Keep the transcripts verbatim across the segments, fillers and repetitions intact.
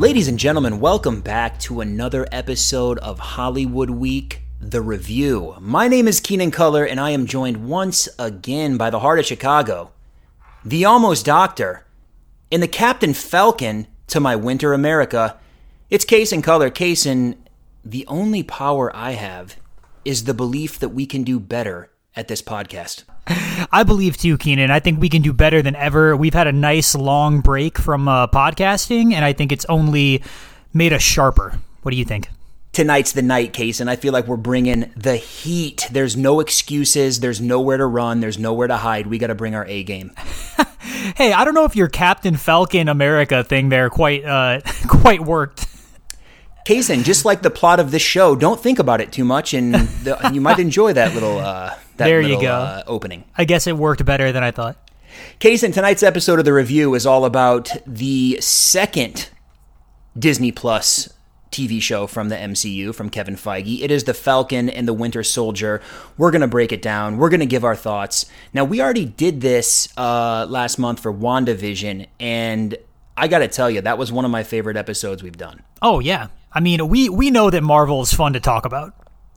Ladies and gentlemen, welcome back to another episode of Hollywood Week, The Review. My name is Keenan Culler, and I am joined once again by the heart of Chicago, the Almost Doctor, and the Captain Falcon to my Winter America. It's Kaysen Culler. Kaysen, the only power I have is the belief that we can do better at this podcast. I believe too, Keenan. I think we can do better than ever. We've had a nice long break from uh, podcasting, and I think it's only made us sharper. What do you think? Tonight's the night, Kaysen. I feel like we're bringing the heat. There's no excuses. There's nowhere to run. There's nowhere to hide. We got to bring our A game. Hey, I don't know if your Captain Falcon America thing there quite uh, quite worked. Kaysen, just like the plot of this show, don't think about it too much, and the, you might enjoy that little uh, that there little, you go. Uh, opening. I guess it worked better than I thought. Kaysen, tonight's episode of The Review is all about the second Disney Plus T V show from the M C U, from Kevin Feige. It is The Falcon and the Winter Soldier. We're going to break it down. We're going to give our thoughts. Now, we already did this uh, last month for WandaVision, and I got to tell you, that was one of my favorite episodes we've done. Oh, yeah. I mean, we, we know that Marvel is fun to talk about.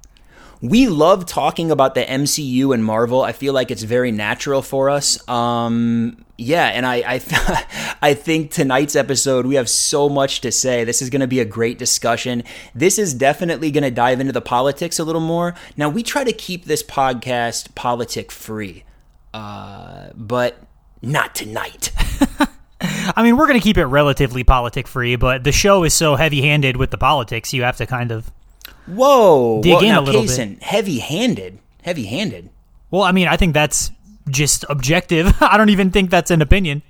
We love talking about the M C U and Marvel. I feel like it's very natural for us. Um, yeah, and I I, I think tonight's episode, we have so much to say. This is going to be a great discussion. This is definitely going to dive into the politics a little more. Now, we try to keep this podcast politic-free, uh, but not tonight. I mean, we're going to keep it relatively politic-free, but the show is so heavy-handed with the politics, you have to kind of Whoa. dig well, in now, a little Kaysen, bit. Heavy-handed. Heavy-handed. Well, I mean, I think that's just objective. I don't even think that's an opinion.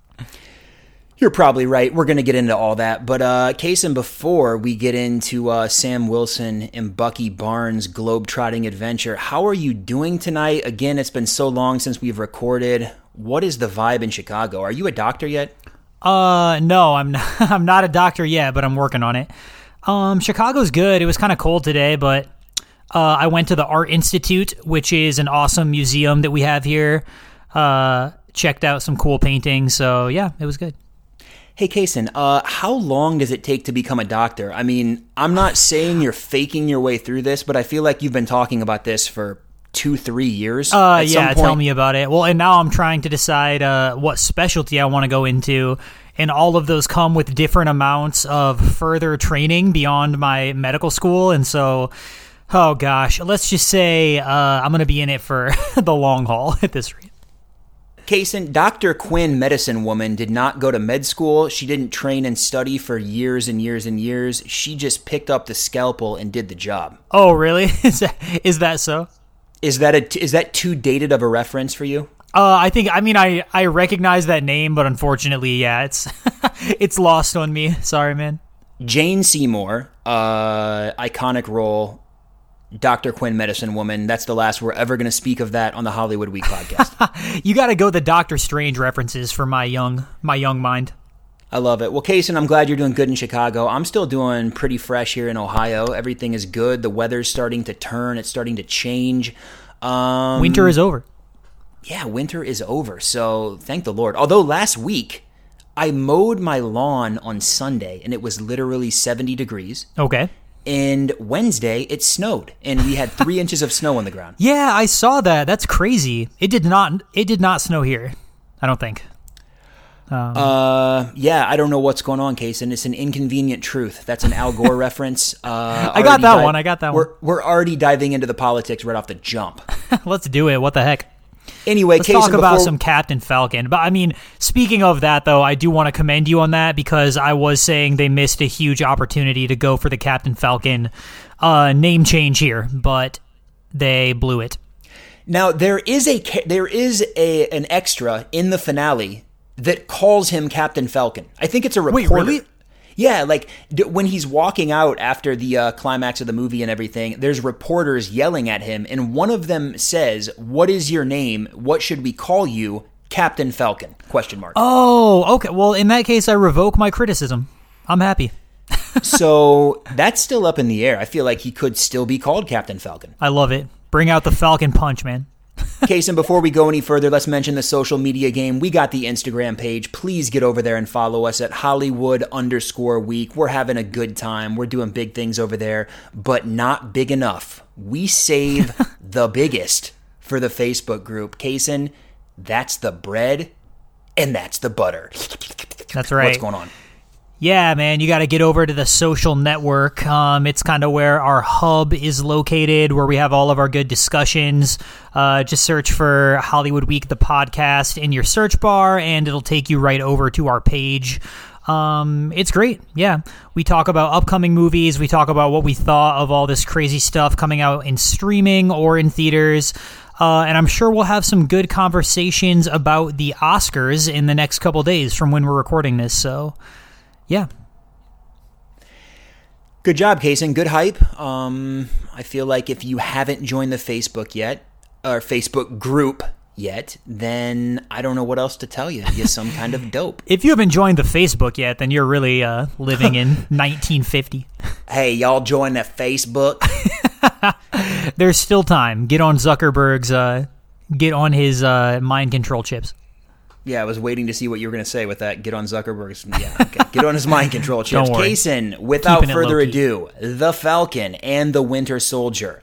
You're probably right. We're going to get into all that. But, uh, Kaysen, before we get into uh, Sam Wilson and Bucky Barnes' globe-trotting adventure, how are you doing tonight? Again, it's been so long since we've recorded. What is the vibe in Chicago? Are you a doctor yet? Uh, no, I'm not, I'm not a doctor yet, but I'm working on it. Um, Chicago's good. It was kind of cold today, but uh, I went to the Art Institute, which is an awesome museum that we have here. Uh, checked out some cool paintings, so yeah, it was good. Hey, Kaysen, uh, how long does it take to become a doctor? I mean, I'm not saying you're faking your way through this, but I feel like you've been talking about this for two, three years. Uh, at yeah, some point. Tell me about it. Well, and now I'm trying to decide uh, what specialty I want to go into, and all of those come with different amounts of further training beyond my medical school, and so, oh gosh, let's just say uh, I'm going to be in it for the long haul at this rate. Kaysen, Doctor Quinn, medicine woman, did not go to med school. She didn't train and study for years and years and years. She just picked up the scalpel and did the job. Oh, really? Is that, is that so? Is that a, is that too dated of a reference for you? Uh, I think, I mean, I, I recognize that name, but unfortunately, yeah, it's it's lost on me. Sorry, man. Jane Seymour, uh, iconic role, Doctor Quinn, medicine woman. That's the last we're ever going to speak of that on the Hollywood Week podcast. You got to go the Doctor Strange references for my young my young mind. I love it. Well, Kaysen, I'm glad you're doing good in Chicago. I'm still doing pretty fresh here in Ohio. Everything is good. The weather's starting to turn. It's starting to change. Um, Winter is over. Yeah, winter is over. So thank the Lord. Although last week, I mowed my lawn on Sunday, and it was literally seventy degrees. Okay. And Wednesday, it snowed, and we had three inches of snow on the ground. Yeah, I saw that. That's crazy. It did not. It did not snow here. I don't think. Um, uh, yeah, I don't know what's going on, Kaysen. It's an inconvenient truth. That's an Al Gore reference. Uh, I got that di- one. I got that we're, one. We're already diving into the politics right off the jump. Let's do it. What the heck? Anyway, let's Kaysen, talk about before- some Captain Falcon. But I mean, speaking of that, though, I do want to commend you on that because I was saying they missed a huge opportunity to go for the Captain Falcon uh, name change here, but they blew it. Now there is a there is a an extra in the finale that calls him Captain Falcon. I think it's a reporter. Wait, really? Yeah, like d- when he's walking out after the uh, climax of the movie and everything, there's reporters yelling at him, and one of them says, "What is your name? What should we call you?" Captain Falcon? Question mark. Oh, okay. Well, in that case, I revoke my criticism. I'm happy. So that's still up in the air. I feel like he could still be called Captain Falcon. I love it. Bring out the Falcon punch, man. Kaysen, before we go any further, let's mention the social media game. We got the Instagram page. Please get over there and follow us at Hollywood underscore week. We're having a good time. We're doing big things over there, but not big enough. We save the biggest for the Facebook group. Kaysen, that's the bread and that's the butter. That's right. What's going on? Yeah, man, you got to get over to the social network. Um, it's kind of where our hub is located, where we have all of our good discussions. Uh, just search for Hollywood Week, the podcast, in your search bar, and it'll take you right over to our page. Um, it's great. Yeah. We talk about upcoming movies. We talk about what we thought of all this crazy stuff coming out in streaming or in theaters. Uh, and I'm sure we'll have some good conversations about the Oscars in the next couple days from when we're recording this. So, yeah. Good job, Kaysen. Good hype. Um, I feel like if you haven't joined the Facebook yet, or Facebook group yet, then I don't know what else to tell you. You're some kind of dope. If you haven't joined the Facebook yet, then you're really uh, living in nineteen fifty. Hey, y'all join the Facebook. There's still time. Get on Zuckerberg's, uh, get on his uh, mind control chips. Yeah, I was waiting to see what you were going to say with that. Get on Zuckerberg's. Yeah, okay. Get on his mind control chips. Don't worry. Kaysen, without Keeping it further low-key. ado, The Falcon and the Winter Soldier.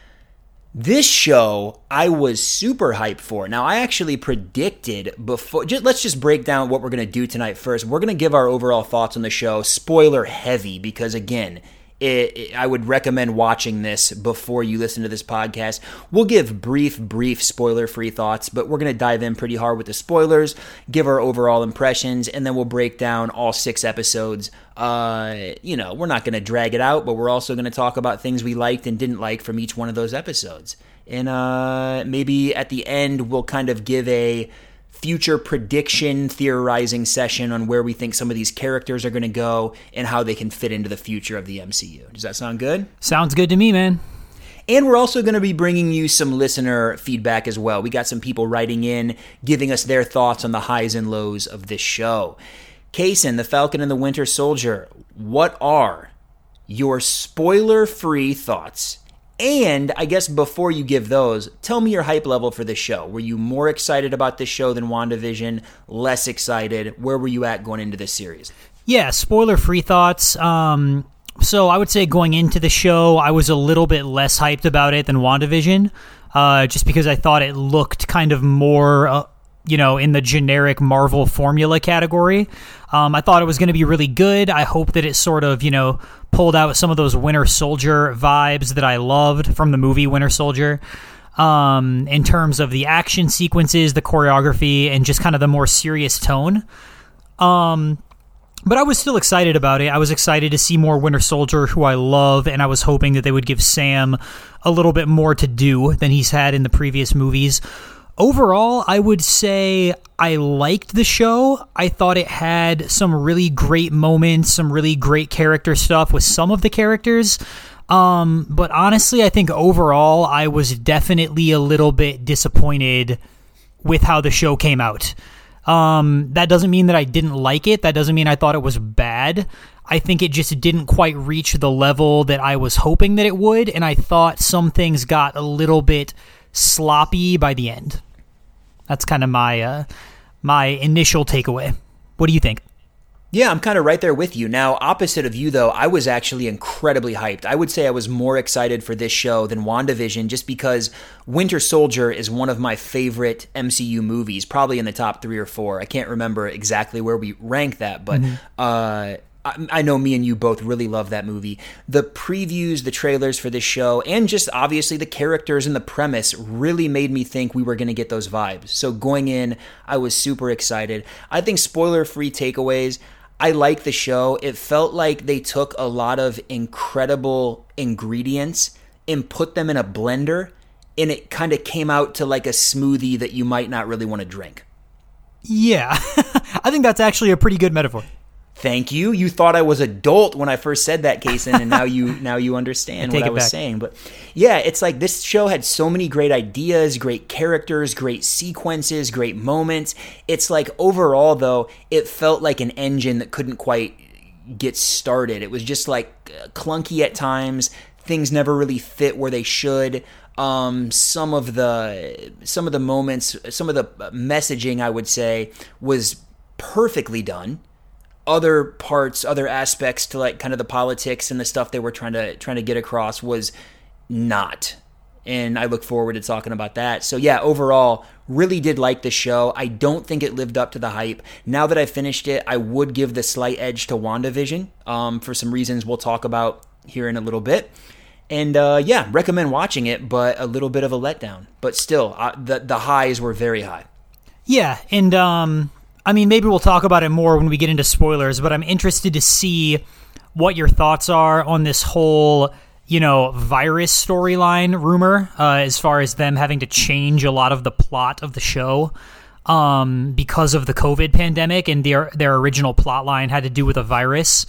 This show I was super hyped for. Now, I actually predicted before. Just, let's just break down what we're going to do tonight first. We're going to give our overall thoughts on the show, spoiler heavy, because again, It, it, I would recommend watching this before you listen to this podcast. We'll give brief, brief spoiler-free thoughts, but we're going to dive in pretty hard with the spoilers, give our overall impressions, and then we'll break down all six episodes. Uh, you know, we're not going to drag it out, but we're also going to talk about things we liked and didn't like from each one of those episodes. And uh, maybe at the end, we'll kind of give a future prediction theorizing session on where we think some of these characters are going to go and how they can fit into the future of the M C U. Does that sound good? Sounds good to me, man. And we're also going to be bringing you some listener feedback as well. We got some people writing in, giving us their thoughts on the highs and lows of this show. Kaysen, The Falcon and the Winter Soldier, what are your spoiler-free thoughts? And I guess before you give those, tell me your hype level for this show. Were you more excited about this show than WandaVision? Less excited? Where were you at going into this series? Yeah, spoiler-free thoughts. Um, so I would say going into the show, I was a little bit less hyped about it than WandaVision, uh, just because I thought it looked kind of more, uh, you know, in the generic Marvel formula category. Um, I thought it was going to be really good. I hope that it sort of, you know, pulled out some of those Winter Soldier vibes that I loved from the movie Winter Soldier, um, in terms of the action sequences, the choreography, and just kind of the more serious tone. Um, but I was still excited about it. I was excited to see more Winter Soldier, who I love, and I was hoping that they would give Sam a little bit more to do than he's had in the previous movies. Overall, I would say I liked the show. I thought it had some really great moments, some really great character stuff with some of the characters. Um, but honestly, I think overall, I was definitely a little bit disappointed with how the show came out. Um, that doesn't mean that I didn't like it. That doesn't mean I thought it was bad. I think it just didn't quite reach the level that I was hoping that it would, and I thought some things got a little bit sloppy by the end. That's kind of my uh, my initial takeaway. What do you think? Yeah, I'm kind of right there with you. Now, opposite of you, though, I was actually incredibly hyped. I would say I was more excited for this show than WandaVision just because Winter Soldier is one of my favorite M C U movies, probably in the top three or four. I can't remember exactly where we rank that, but mm-hmm. uh, I, I know me and you both really love that movie. The previews, the trailers for this show, and just obviously the characters and the premise really made me think we were going to get those vibes. So going in, I was super excited. I think spoiler-free takeaways, I like the show. It felt like they took a lot of incredible ingredients and put them in a blender, and it kind of came out to like a smoothie that you might not really want to drink. Yeah, I think that's actually a pretty good metaphor. Thank you. You thought I was adult when I first said that, Kaysen, and now you now you understand I what I was back. saying. But yeah, it's like this show had so many great ideas, great characters, great sequences, great moments. It's like overall, though, it felt like an engine that couldn't quite get started. It was just like clunky at times. things never really fit where they should. Um, some of the some of the moments, some of the messaging, I would say, was perfectly done. Other parts, other aspects to like kind of the politics and the stuff they were trying to trying to get across was not. And I look forward to talking about that. So yeah, overall, really did like the show. I don't think it lived up to the hype. Now that I've finished it, I would give the slight edge to WandaVision um, for some reasons we'll talk about here in a little bit. And uh, yeah, recommend watching it, but a little bit of a letdown. But still, uh, the the highs were very high. Yeah, and um, I mean, maybe we'll talk about it more when we get into spoilers, but I'm interested to see what your thoughts are on this whole, you know, virus storyline rumor, uh, as far as them having to change a lot of the plot of the show um, because of the COVID pandemic, and their their original plot line had to do with a virus.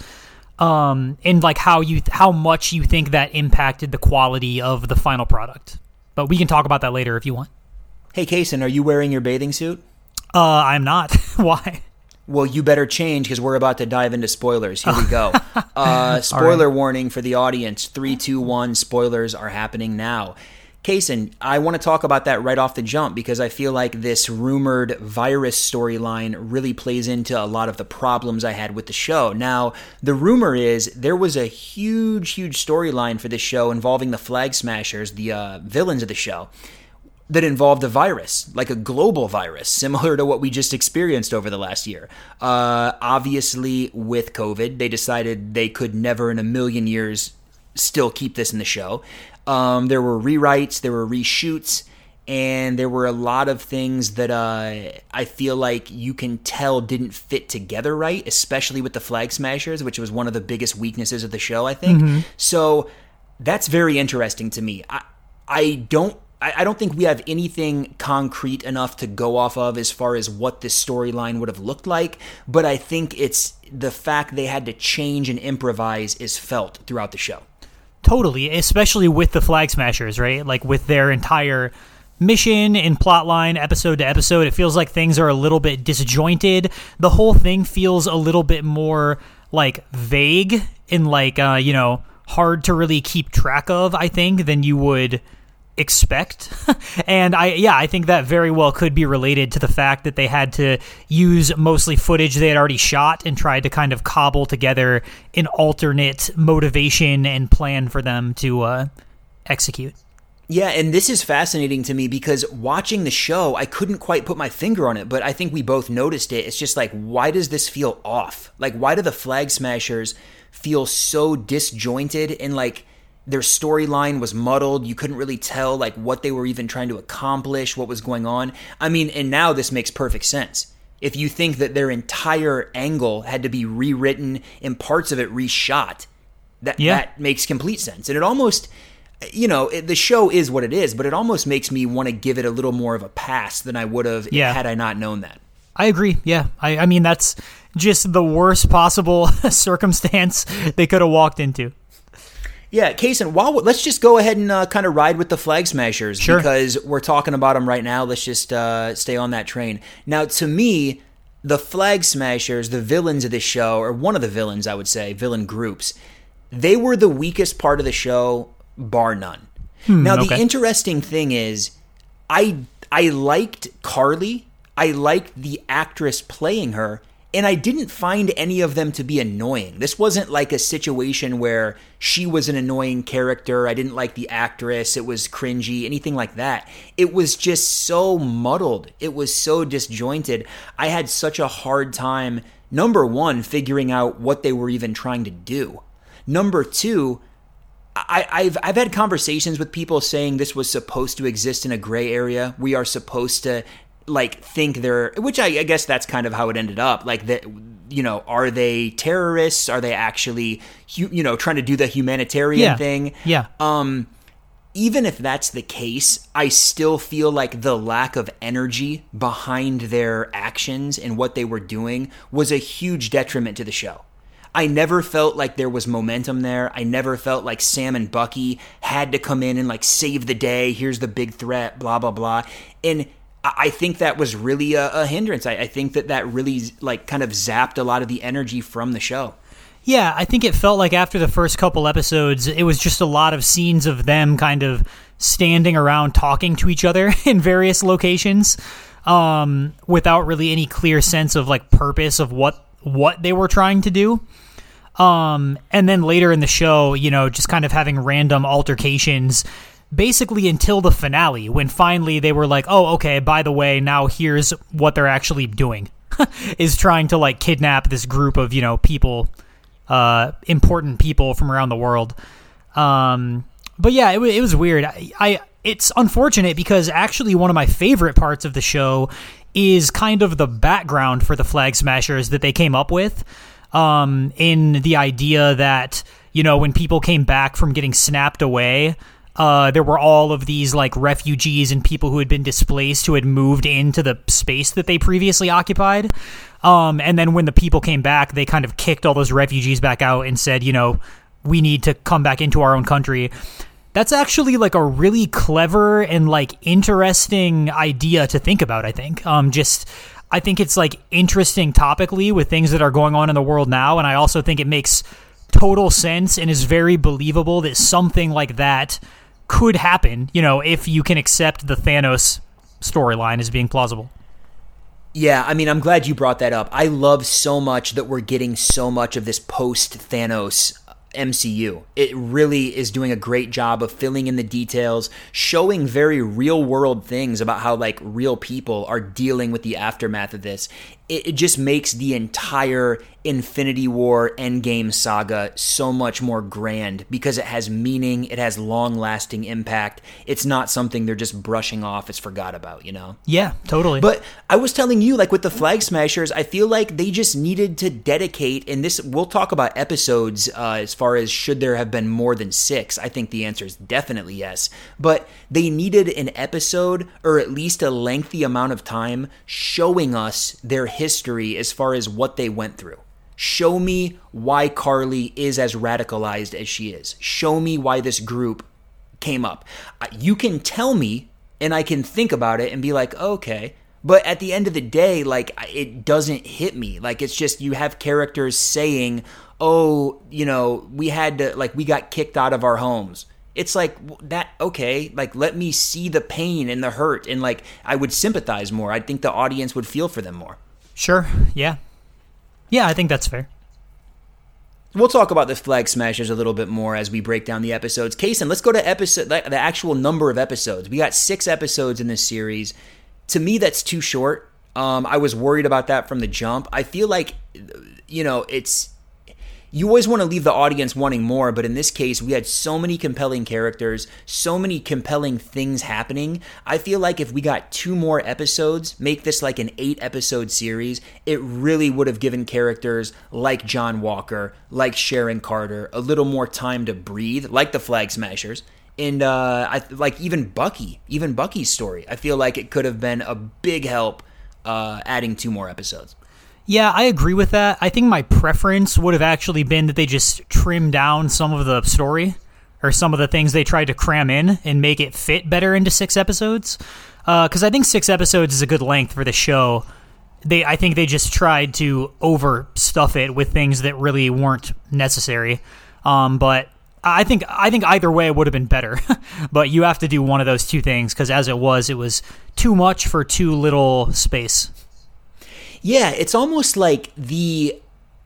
Um, and like how you how much you think that impacted the quality of the final product. But we can talk about that later if you want. Hey, Kaysen, are you wearing your bathing suit? Uh, I'm not. Why? Well, you better change because we're about to dive into spoilers. Here we go. Uh, spoiler right. warning for the audience. Three, two, one. Spoilers are happening now. Kaysen, I want to talk about that right off the jump because I feel like this rumored virus storyline really plays into a lot of the problems I had with the show. Now, the rumor is there was a huge, huge storyline for this show involving the Flag Smashers, the uh, villains of the show, that involved a virus, like a global virus, similar to what we just experienced over the last year. Uh, obviously, with COVID, they decided they could never in a million years still keep this in the show. Um, there were rewrites, there were reshoots, and there were a lot of things that uh, I feel like you can tell didn't fit together right, especially with the Flag Smashers, which was one of the biggest weaknesses of the show, I think. Mm-hmm. So that's very interesting to me. I, I don't I don't think we have anything concrete enough to go off of as far as what this storyline would have looked like, but I think it's the fact they had to change and improvise is felt throughout the show. Totally, especially with the Flag Smashers, right? Like with their entire mission and plotline, episode to episode, it feels like things are a little bit disjointed. The whole thing feels a little bit more like vague and like, uh, you know, hard to really keep track of, I think, than you would expect. And I yeah I think that very well could be related to the fact that they had to use mostly footage they had already shot and tried to kind of cobble together an alternate motivation and plan for them to uh, execute. Yeah, and this is fascinating to me because watching the show, I couldn't quite put my finger on it, but I think we both noticed it. It's just like, why does this feel off? Like, why do the Flag Smashers feel so disjointed and like their storyline was muddled? You couldn't really tell like what they were even trying to accomplish, what was going on. I mean, and now this makes perfect sense. If you think that their entire angle had to be rewritten and parts of it reshot, that yeah. that makes complete sense. And it almost, you know, it, the show is what it is, but it almost makes me want to give it a little more of a pass than I would have yeah. had I not known that. I agree. Yeah. I, I mean, that's just the worst possible circumstance they could have walked into. Yeah, Kaysen, while let's just go ahead and uh, kind of ride with the Flag Smashers sure. because we're talking about them right now. Let's just uh, stay on that train. Now, to me, the Flag Smashers, the villains of this show, or one of the villains, I would say, villain groups, they were the weakest part of the show, bar none. Hmm, now, the okay. interesting thing is, I I liked Carly. I liked the actress playing her. And I didn't find any of them to be annoying. This wasn't like a situation where she was an annoying character. I didn't like the actress. It was cringy, anything like that. It was just so muddled. It was so disjointed. I had such a hard time, number one, figuring out what they were even trying to do. Number two, I, I've I've had conversations with people saying this was supposed to exist in a gray area. We are supposed to like think they're, which I, I guess that's kind of how it ended up. Like that, you know, are they terrorists? Are they actually, you know, trying to do the humanitarian yeah. thing? Yeah. Um, even if that's the case, I still feel like the lack of energy behind their actions and what they were doing was a huge detriment to the show. I never felt like there was momentum there. I never felt like Sam and Bucky had to come in and like save the day. Here's the big threat, blah, blah, blah. And I think that was really a, a hindrance. I, I think that that really like kind of zapped a lot of the energy from the show. Yeah, I think it felt like after the first couple episodes, it was just a lot of scenes of them kind of standing around talking to each other in various locations, um, without really any clear sense of like purpose of what what they were trying to do. Um, and then later in the show, you know, just kind of having random altercations, basically until the finale, when finally they were like, oh, okay, by the way, now here's what they're actually doing, is trying to like kidnap this group of, you know, people, uh, important people from around the world. Um, but yeah, it, it was weird. I, I, it's unfortunate because actually one of my favorite parts of the show is kind of the background for the Flag Smashers that they came up with, um, in the idea that, you know, when people came back from getting snapped away, Uh, there were all of these like refugees and people who had been displaced who had moved into the space that they previously occupied. Um, and then when the people came back, they kind of kicked all those refugees back out and said, you know, we need to come back into our own country. That's actually like a really clever and like interesting idea to think about, I think. Um, just, I think it's like interesting topically with things that are going on in the world now. And I also think it makes total sense and is very believable that something like that could happen, you know, if you can accept the Thanos storyline as being plausible. Yeah, I mean, I'm glad you brought that up. I love so much that we're getting so much of this post-Thanos M C U. It really is doing a great job of filling in the details, showing very real-world things about how, like, real people are dealing with the aftermath of this. It, it just makes the entire Infinity War Endgame saga so much more grand because it has meaning, it has long-lasting impact. It's not something they're just brushing off as forgot about, you know? Yeah, totally. But I was telling you, like with the Flag Smashers, I feel like they just needed to dedicate, and this, we'll talk about episodes uh, as far as should there have been more than six. I think the answer is definitely yes. But they needed an episode, or at least a lengthy amount of time, showing us their history as far as what they went through. Show me why Carly is as radicalized as she is. Show me why this group came up. You can tell me, and I can think about it and be like, okay. But at the end of the day, like, it doesn't hit me. Like, it's just you have characters saying, oh, you know, we had to, like, we got kicked out of our homes. It's like, that, okay, like, let me see the pain and the hurt. And, like, I would sympathize more. I think the audience would feel for them more. Sure, yeah. Yeah, I think that's fair. We'll talk about the Flag Smashers a little bit more as we break down the episodes. Kaysen, let's go to episode the actual number of episodes. We got six episodes in this series. To me, that's too short. Um, I was worried about that from the jump. I feel like, you know, it's... You always want to leave the audience wanting more, but in this case, we had so many compelling characters, so many compelling things happening. I feel like if we got two more episodes, make this like an eight-episode series, it really would have given characters like John Walker, like Sharon Carter, a little more time to breathe, like the Flag Smashers. And uh, I like even Bucky, even Bucky's story. I feel like it could have been a big help uh, adding two more episodes. Yeah, I agree with that. I think my preference would have actually been that they just trim down some of the story or some of the things they tried to cram in and make it fit better into six episodes. Because uh, I think six episodes is a good length for the show. They, I think they just tried to overstuff it with things that really weren't necessary. Um, but I think I think either way it would have been better. But you have to do one of those two things because as it was, it was too much for too little space. Yeah, it's almost like the...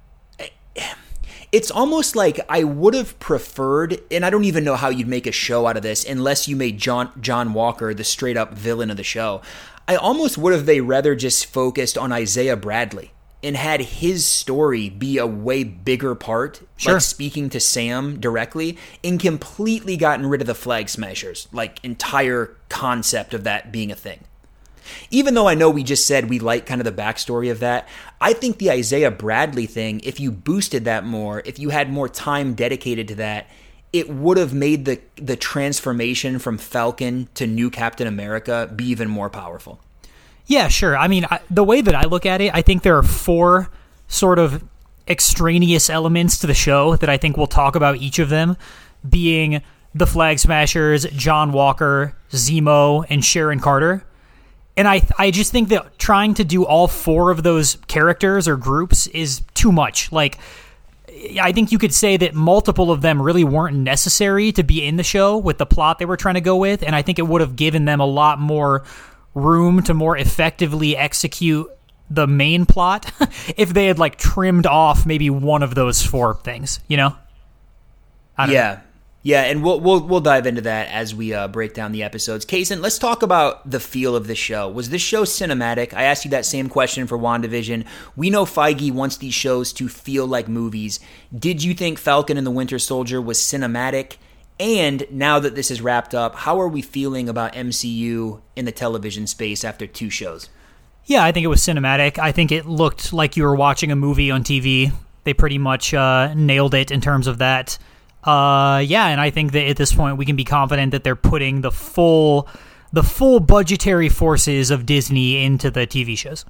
It's almost like I would have preferred, and I don't even know how you'd make a show out of this unless you made John John Walker the straight-up villain of the show. I almost would have they rather just focused on Isaiah Bradley and had his story be a way bigger part, sure. like speaking to Sam directly, and completely gotten rid of the Flag Smashers, like entire concept of that being a thing. Even though I know we just said we like kind of the backstory of that, I think the Isaiah Bradley thing, if you boosted that more, if you had more time dedicated to that, it would have made the the transformation from Falcon to new Captain America be even more powerful. Yeah, sure. I mean, I, the way that I look at it, I think there are four sort of extraneous elements to the show that I think we'll talk about each of them, being the Flag Smashers, John Walker, Zemo, and Sharon Carter. And I I just think that trying to do all four of those characters or groups is too much. Like, I think you could say that multiple of them really weren't necessary to be in the show with the plot they were trying to go with, and I think it would have given them a lot more room to more effectively execute the main plot if they had like trimmed off maybe one of those four things, you know? I don't yeah. know. Yeah, and we'll we'll we'll dive into that as we uh, break down the episodes. Kaysen, let's talk about the feel of the show. Was this show cinematic? I asked you that same question for WandaVision. We know Feige wants these shows to feel like movies. Did you think Falcon and the Winter Soldier was cinematic? And now that this is wrapped up, how are we feeling about M C U in the television space after two shows? Yeah, I think it was cinematic. I think it looked like you were watching a movie on T V. They pretty much uh, nailed it in terms of that. Uh, yeah, and I think that at this point we can be confident that they're putting the full, the full budgetary forces of Disney into the T V shows.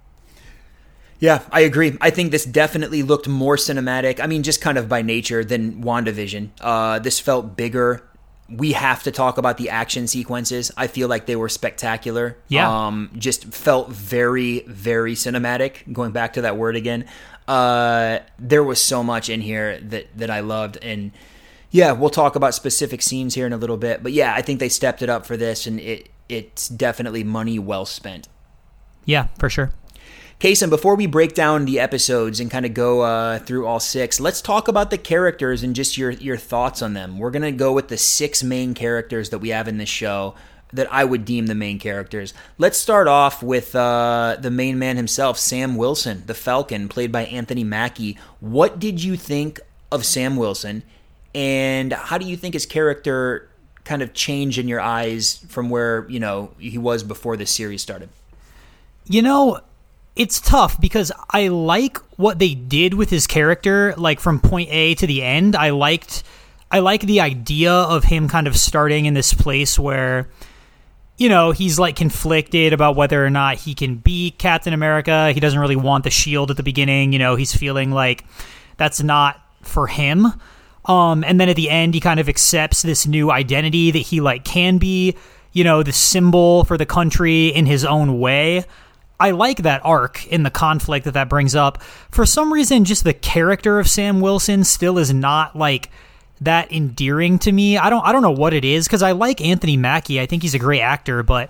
Yeah, I agree. I think this definitely looked more cinematic. I mean, just kind of by nature than WandaVision. Uh, this felt bigger. We have to talk about the action sequences. I feel like they were spectacular. Yeah. Um, just felt very, very cinematic. Going back to that word again. Uh, there was so much in here that, that I loved. And yeah, we'll talk about specific scenes here in a little bit. But yeah, I think they stepped it up for this, and it it's definitely money well spent. Yeah, for sure. Kaysen, before we break down the episodes and kind of go uh, through all six, let's talk about the characters and just your, your thoughts on them. We're going to go with the six main characters that we have in this show that I would deem the main characters. Let's start off with uh, the main man himself, Sam Wilson, the Falcon, played by Anthony Mackie. What did you think of Sam Wilson, and how do you think his character kind of changed in your eyes from where, you know, he was before the series started? You know, it's tough because I like what they did with his character, like from point A to the end. I liked, I like the idea of him kind of starting in this place where, you know, he's like conflicted about whether or not he can beat Captain America. He doesn't really want the shield at the beginning. You know, he's feeling like that's not for him. Um, and then at the end, he kind of accepts this new identity that he like can be, you know, the symbol for the country in his own way. I like that arc in the conflict that that brings up. For some reason, just the character of Sam Wilson still is not like that endearing to me. I don't I don't know what it is, because I like Anthony Mackie. I think he's a great actor, but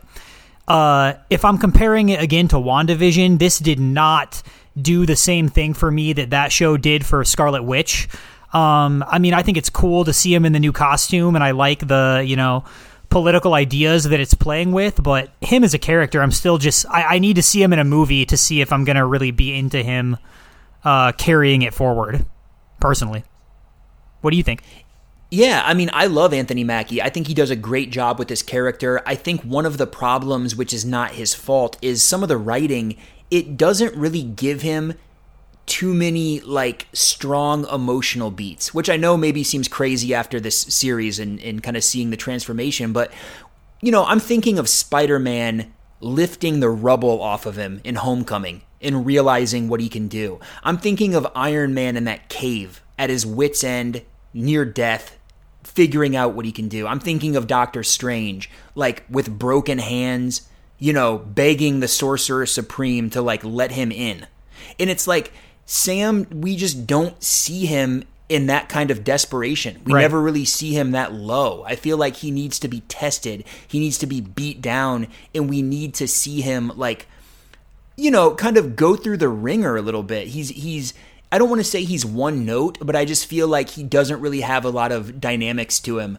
uh, if I'm comparing it again to WandaVision, this did not do the same thing for me that that show did for Scarlet Witch. Um, I mean, I think it's cool to see him in the new costume, and I like the, you know, political ideas that it's playing with, but him as a character, I'm still just, I, I need to see him in a movie to see if I'm going to really be into him uh, carrying it forward, personally. What do you think? Yeah, I mean, I love Anthony Mackie. I think he does a great job with this character. I think one of the problems, which is not his fault, is some of the writing. It doesn't really give him too many, like, strong emotional beats, which I know maybe seems crazy after this series and, and kind of seeing the transformation. But, you know, I'm thinking of Spider-Man lifting the rubble off of him in Homecoming and realizing what he can do. I'm thinking of Iron Man in that cave at his wit's end, near death, figuring out what he can do. I'm thinking of Doctor Strange, like with broken hands, you know, begging the Sorcerer Supreme to like let him in. And it's like, Sam, we just don't see him in that kind of desperation. We right. never really see him that low. I feel like he needs to be tested. He needs to be beat down, and we need to see him like, you know, kind of go through the ringer a little bit. He's he's I don't want to say he's one note, but I just feel like he doesn't really have a lot of dynamics to him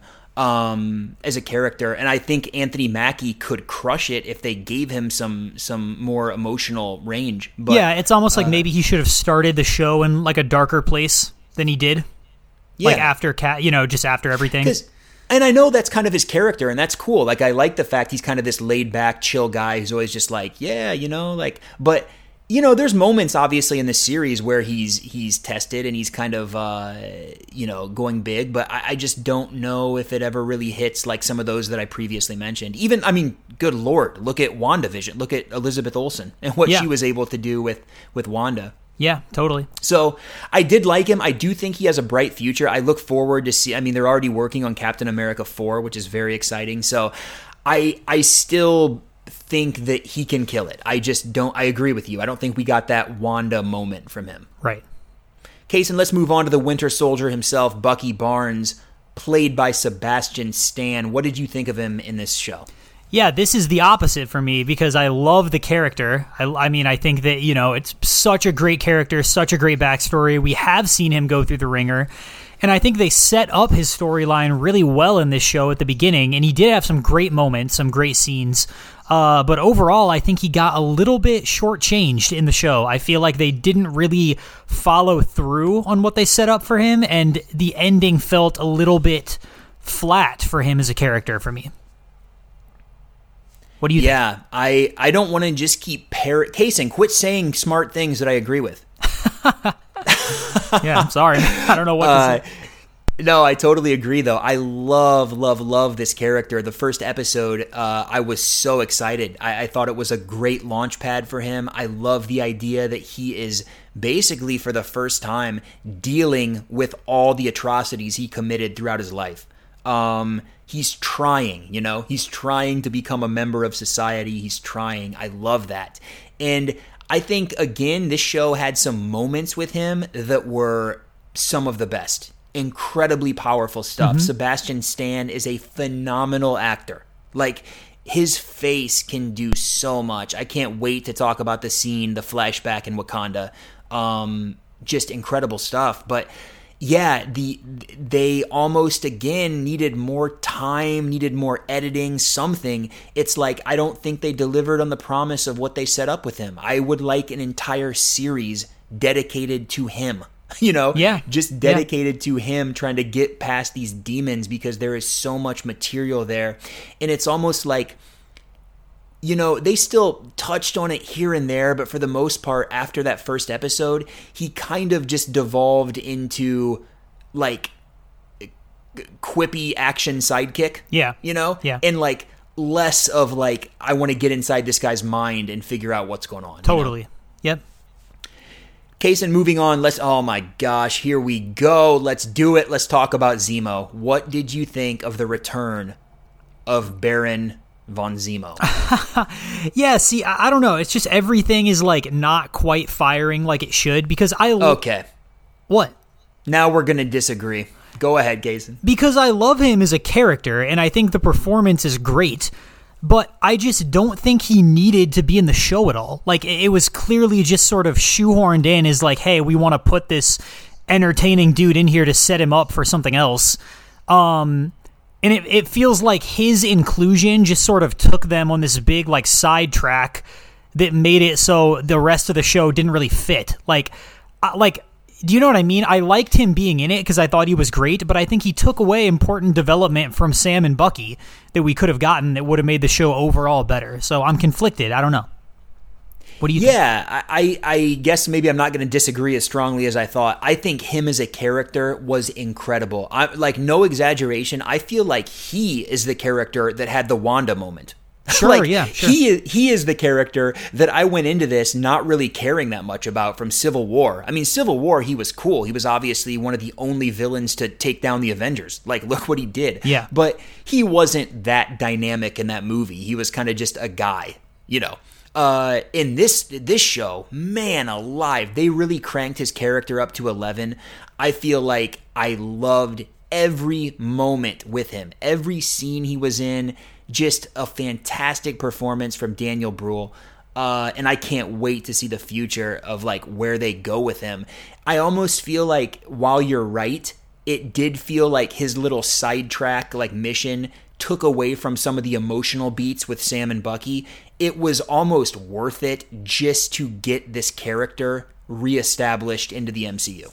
um, as a character. And I think Anthony Mackie could crush it if they gave him some some more emotional range. But, yeah, it's almost like uh, maybe he should have started the show in like a darker place than he did. Yeah. Like after cat, you know, just after everything. And I know that's kind of his character, and that's cool. Like, I like the fact he's kind of this laid back, chill guy who's always just like, yeah, you know, like, but you know, there's moments obviously in this series where he's he's tested and he's kind of uh, you know, going big, but I, I just don't know if it ever really hits like some of those that I previously mentioned. Even, I mean, good Lord, look at WandaVision, look at Elizabeth Olsen and what yeah. she was able to do with with Wanda. Yeah, totally. So I did like him. I do think he has a bright future. I look forward to see. I mean, they're already working on Captain America four, which is very exciting. So I I still think that he can kill it. I just don't. I agree with you. I don't think we got that Wanda moment from him. Right. Kaysen, let's move on to the Winter Soldier himself, Bucky Barnes, played by Sebastian Stan. What did you think of him in this show? Yeah, this is the opposite for me because I love the character. I, I mean, I think that, you know, it's such a great character, such a great backstory. We have seen him go through the ringer, and I think they set up his storyline really well in this show at the beginning, and he did have some great moments, some great scenes. Uh, but overall, I think he got a little bit shortchanged in the show. I feel like they didn't really follow through on what they set up for him, and the ending felt a little bit flat for him as a character for me. What do you yeah, think? Yeah, I, I don't want to just keep parrot Kaysen, quit saying smart things that I agree with. Yeah, I'm sorry. I don't know what uh, to say. No, I totally agree, though. I love, love, love this character. The first episode, uh, I was so excited. I, I thought it was a great launch pad for him. I love the idea that he is basically, for the first time, dealing with all the atrocities he committed throughout his life. Um, he's trying, you know? He's trying to become a member of society. He's trying. I love that. And I think, again, this show had some moments with him that were some of the best. Incredibly powerful stuff. Mm-hmm. Sebastian Stan is a phenomenal actor. Like, his face can do so much. I can't wait to talk about the scene, the flashback in Wakanda. Um, just incredible stuff. But yeah, the they almost again needed more time, needed more editing, something. It's like I don't think they delivered on the promise of what they set up with him. I would like an entire series dedicated to him. You know, yeah, just dedicated yeah. to him trying to get past these demons because there is so much material there. And it's almost like, you know, they still touched on it here and there, but for the most part, after that first episode, he kind of just devolved into like quippy action sidekick. Yeah. You know? Yeah. And like less of like, I want to get inside this guy's mind and figure out what's going on. Totally. You know? Yep. Kaysen, moving on, let's, oh my gosh, here we go. Let's do it. Let's talk about Zemo. What did you think of the return of Baron von Zemo? Yeah, see, I, I don't know. It's just everything is like not quite firing like it should because I... Lo- okay. What? Now we're going to disagree. Go ahead, Kaysen. Because I love him as a character and I think the performance is great. But I just don't think he needed to be in the show at all. Like, it was clearly just sort of shoehorned in as like, hey, we want to put this entertaining dude in here to set him up for something else. Um, and it, it feels like his inclusion just sort of took them on this big, like, sidetrack that made it so the rest of the show didn't really fit. Like, uh, like... Do you know what I mean? I liked him being in it because I thought he was great, but I think he took away important development from Sam and Bucky that we could have gotten that would have made the show overall better. So I'm conflicted. I don't know. What do you yeah, think? I, I guess maybe I'm not going to disagree as strongly as I thought. I think him as a character was incredible. I, like, no exaggeration, I feel like he is the character that had the Wanda moment. Sure, like, yeah, sure. He, he is the character that I went into this not really caring that much about from Civil War. I mean, Civil War, he was cool. He was obviously one of the only villains to take down the Avengers. Like, look what he did. Yeah. But he wasn't that dynamic in that movie. He was kind of just a guy, you know. Uh, in this this show, man alive, they really cranked his character up to eleven. I feel like I loved every moment with him. Every scene he was in. Just a fantastic performance from Daniel Bruhl. Uh, and I can't wait to see the future of like where they go with him. I almost feel like while you're right, it did feel like his little sidetrack like mission took away from some of the emotional beats with Sam and Bucky. It was almost worth it just to get this character reestablished into the M C U.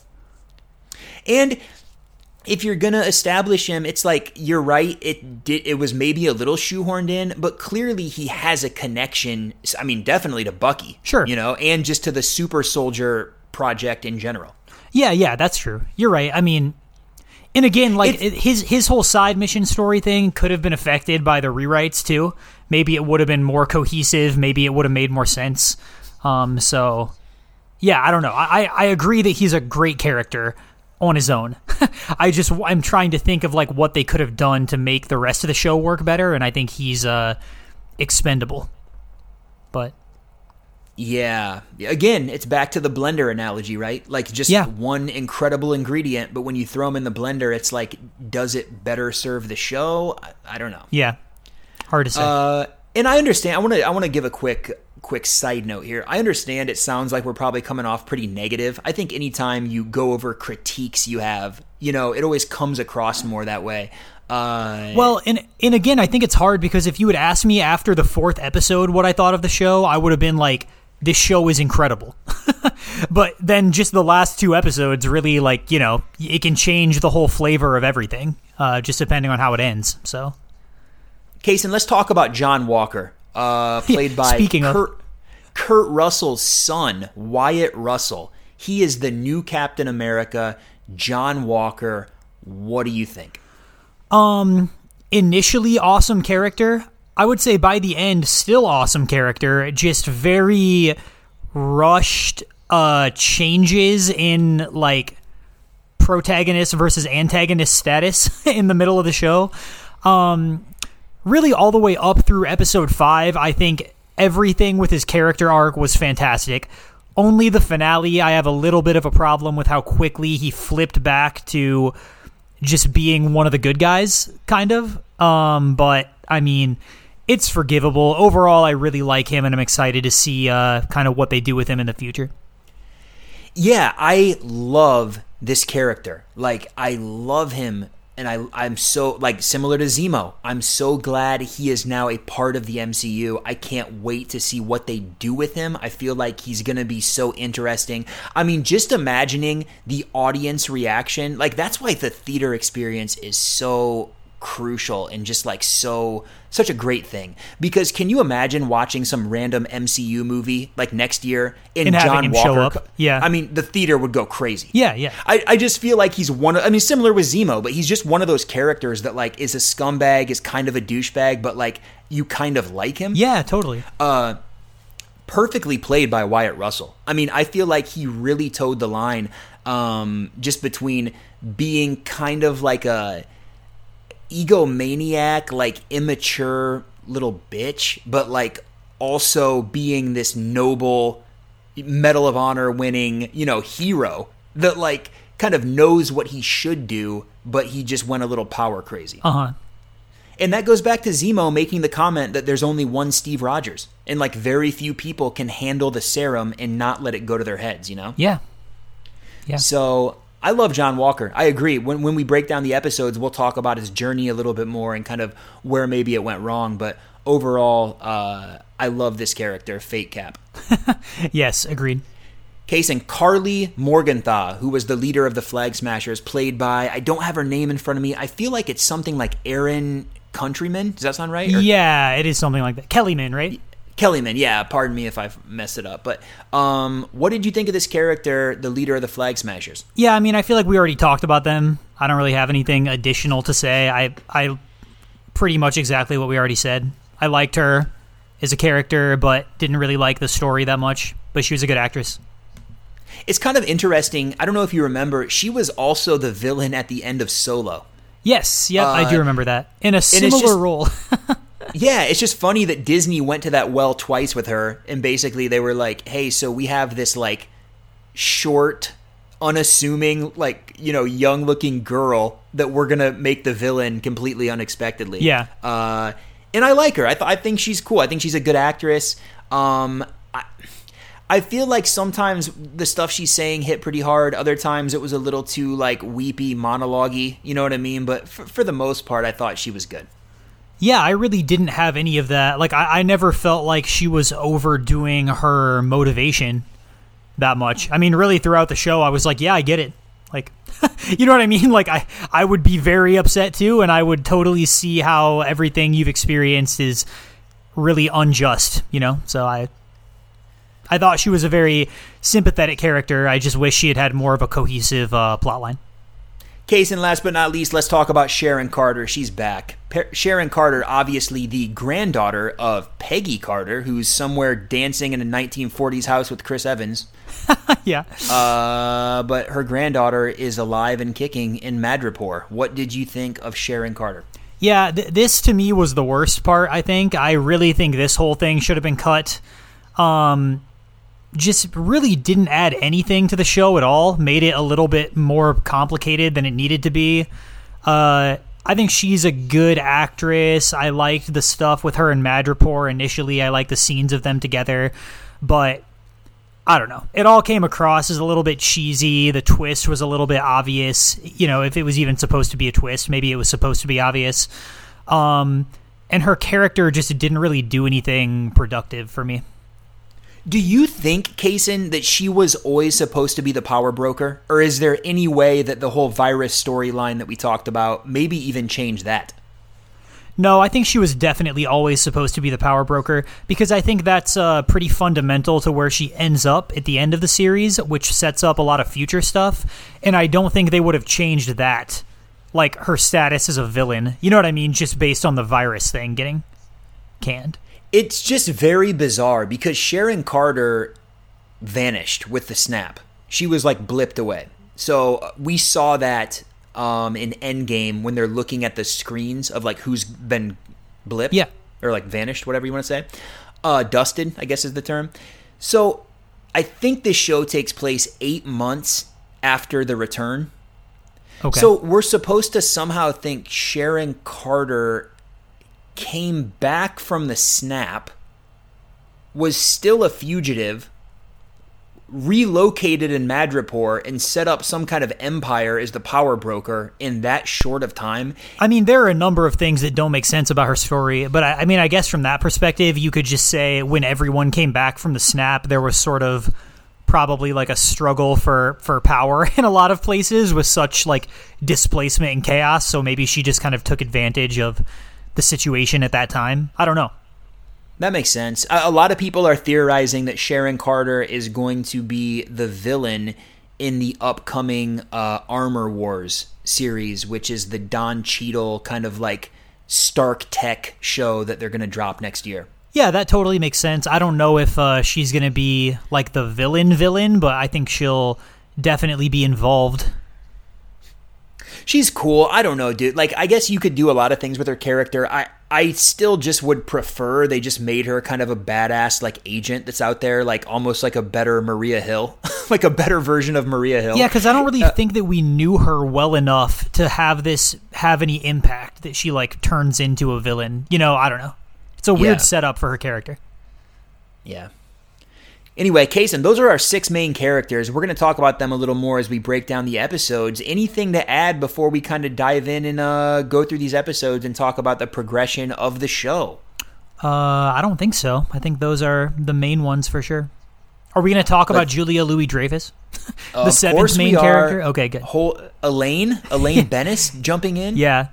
And if you're going to establish him, it's like, you're right, it did, it was maybe a little shoehorned in, but clearly he has a connection, I mean, definitely to Bucky. Sure. You know, and just to the Super Soldier project in general. Yeah, yeah, that's true. You're right. I mean, and again, like, it, his his whole side mission story thing could have been affected by the rewrites, too. Maybe it would have been more cohesive. Maybe it would have made more sense. Um, so, yeah, I don't know. I, I agree that he's a great character on his own. I just, I'm trying to think of like what they could have done to make the rest of the show work better, and I think he's uh, expendable. But Yeah. Again, it's back to the blender analogy, right? Like just yeah. one incredible ingredient, but when you throw them in the blender, it's like, does it better serve the show? I, I don't know. Yeah. Hard to say. Uh, and I understand. I want to. I want to give a quick, quick side note here. I understand. It sounds like we're probably coming off pretty negative. I think anytime you go over critiques you have, you know, it always comes across more that way. Uh, well, and and again, I think it's hard because if you had asked me after the fourth episode what I thought of the show, I would have been like, this show is incredible. But then just the last two episodes really, like, you know, it can change the whole flavor of everything, uh, just depending on how it ends. So, Kaysen, let's talk about John Walker, uh, played by Speaking Kurt, of. Kurt Russell's son, Wyatt Russell. He is the new Captain America, John Walker. What do you think? Um, initially awesome character. I would say by the end, still awesome character. Just very rushed uh, changes in like protagonist versus antagonist status in the middle of the show. Um, really, all the way up through episode five, I think everything with his character arc was fantastic. Only the finale, I have a little bit of a problem with how quickly he flipped back to just being one of the good guys, kind of. Um, but, I mean, it's forgivable. Overall, I really like him, and I'm excited to see uh, kind of what they do with him in the future. Yeah, I love this character. Like, I love him, and I, I'm so, like, similar to Zemo. I'm so glad he is now a part of the M C U. I can't wait to see what they do with him. I feel like he's going to be so interesting. I mean, just imagining the audience reaction, like, that's why the theater experience is so crucial and just, like, so... such a great thing, because can you imagine watching some random M C U movie like next year and, and John him Walker? Show up. Yeah, I mean the theater would go crazy. Yeah, yeah. I, I just feel like he's one. Of, I mean, similar with Zemo, but he's just one of those characters that like is a scumbag, is kind of a douchebag, but like you kind of like him. Yeah, totally. Uh, perfectly played by Wyatt Russell. I mean, I feel like he really towed the line, um, just between being kind of like a egomaniac, like immature little bitch, but like also being this noble Medal of Honor winning, you know, hero that like kind of knows what he should do, but he just went a little power crazy. Uh-huh. And that goes back to Zemo making the comment that there's only one Steve Rogers, and like very few people can handle the serum and not let it go to their heads, you know? Yeah. Yeah. So I love John Walker. I agree. When when we break down the episodes, we'll talk about his journey a little bit more and kind of where maybe it went wrong. But overall, uh, I love this character, Fate Cap. Yes, agreed. Case in Carly Morgenthau, who was the leader of the Flag Smashers, played by, I don't have her name in front of me. I feel like it's something like Erin Countryman. Does that sound right? Or- yeah, it is something like that. Kellyman, right? Kellyman, yeah. Pardon me if I messed it up. But um, what did you think of this character, the leader of the Flag Smashers? Yeah, I mean, I feel like we already talked about them. I don't really have anything additional to say. I, I pretty much exactly what we already said. I liked her as a character, but didn't really like the story that much. But she was a good actress. It's kind of interesting. I don't know if you remember. She was also the villain at the end of Solo. Yes, yep, uh, I do remember that. In a similar just, role. Yeah, it's just funny that Disney went to that well twice with her, and basically they were like, hey, so we have this, like, short, unassuming, like, you know, young-looking girl that we're going to make the villain completely unexpectedly. Yeah. Uh, and I like her. I, th- I think she's cool. I think she's a good actress. Um, I, I feel like sometimes the stuff she's saying hit pretty hard. Other times it was a little too, like, weepy, monologue-y. You know what I mean? But for, for the most part, I thought she was good. Yeah, I really didn't have any of that. Like, I, I never felt like she was overdoing her motivation that much. I mean, really, throughout the show, I was like, yeah, I get it. Like, you know what I mean? Like, I, I would be very upset, too, and I would totally see how everything you've experienced is really unjust, you know? So I I thought she was a very sympathetic character. I just wish she had had more of a cohesive uh, plotline. Case, and last but not least, let's talk about Sharon Carter. She's back. Per- Sharon Carter, obviously the granddaughter of Peggy Carter, who's somewhere dancing in a nineteen forties house with Chris Evans. Yeah. Uh, but her granddaughter is alive and kicking in Madripoor. What did you think of Sharon Carter? Yeah, th- this to me was the worst part, I think. I really think this whole thing should have been cut. Um, just really didn't add anything to the show at all, made it a little bit more complicated than it needed to be. Uh, I think she's a good actress. I liked the stuff with her and Madripoor initially. I liked the scenes of them together, but I don't know. It all came across as a little bit cheesy. The twist was a little bit obvious. You know, if it was even supposed to be a twist, maybe it was supposed to be obvious. Um, and her character just didn't really do anything productive for me. Do you think, Kaysen, that she was always supposed to be the power broker? Or is there any way that the whole virus storyline that we talked about maybe even changed that? No, I think she was definitely always supposed to be the power broker, because I think that's uh, pretty fundamental to where she ends up at the end of the series, which sets up a lot of future stuff. And I don't think they would have changed that, like her status as a villain. You know what I mean? Just based on the virus thing getting canned. It's just very bizarre because Sharon Carter vanished with the snap. She was like blipped away. So we saw that um, in Endgame when they're looking at the screens of like who's been blipped. Yeah. Or like vanished, whatever you want to say. Uh, dusted, I guess is the term. So I think this show takes place eight months after the return. Okay. So we're supposed to somehow think Sharon Carter came back from the snap, was still a fugitive, relocated in Madripoor, and set up some kind of empire as the power broker in that short of time. I mean, there are a number of things that don't make sense about her story, but I, I mean, I guess from that perspective, you could just say when everyone came back from the snap, there was sort of probably like a struggle for, for power in a lot of places with such like displacement and chaos, so maybe she just kind of took advantage of the situation at that time. I don't know. That makes sense. A, a lot of people are theorizing that Sharon Carter is going to be the villain in the upcoming uh, Armor Wars series, which is the Don Cheadle kind of like Stark Tech show that they're going to drop next year. Yeah, that totally makes sense. I don't know if uh, she's going to be like the villain villain, but I think she'll definitely be involved. She's cool. I don't know, dude. Like, I guess you could do a lot of things with her character. I, I still just would prefer they just made her kind of a badass, like, agent that's out there, like, almost like a better Maria Hill. Like, a better version of Maria Hill. Yeah, because I don't really uh, think that we knew her well enough to have this have any impact that she, like, turns into a villain. You know, I don't know. It's a weird yeah. setup for her character. Yeah. Anyway, Kaysen, those are our six main characters. We're going to talk about them a little more as we break down the episodes. Anything to add before we kind of dive in and uh, go through these episodes and talk about the progression of the show? Uh, I don't think so. I think those are the main ones for sure. Are we going to talk about Julia Louis-Dreyfus? the uh, seventh main character? Okay, good. Whole, Elaine? Elaine Bennis jumping in? Yeah.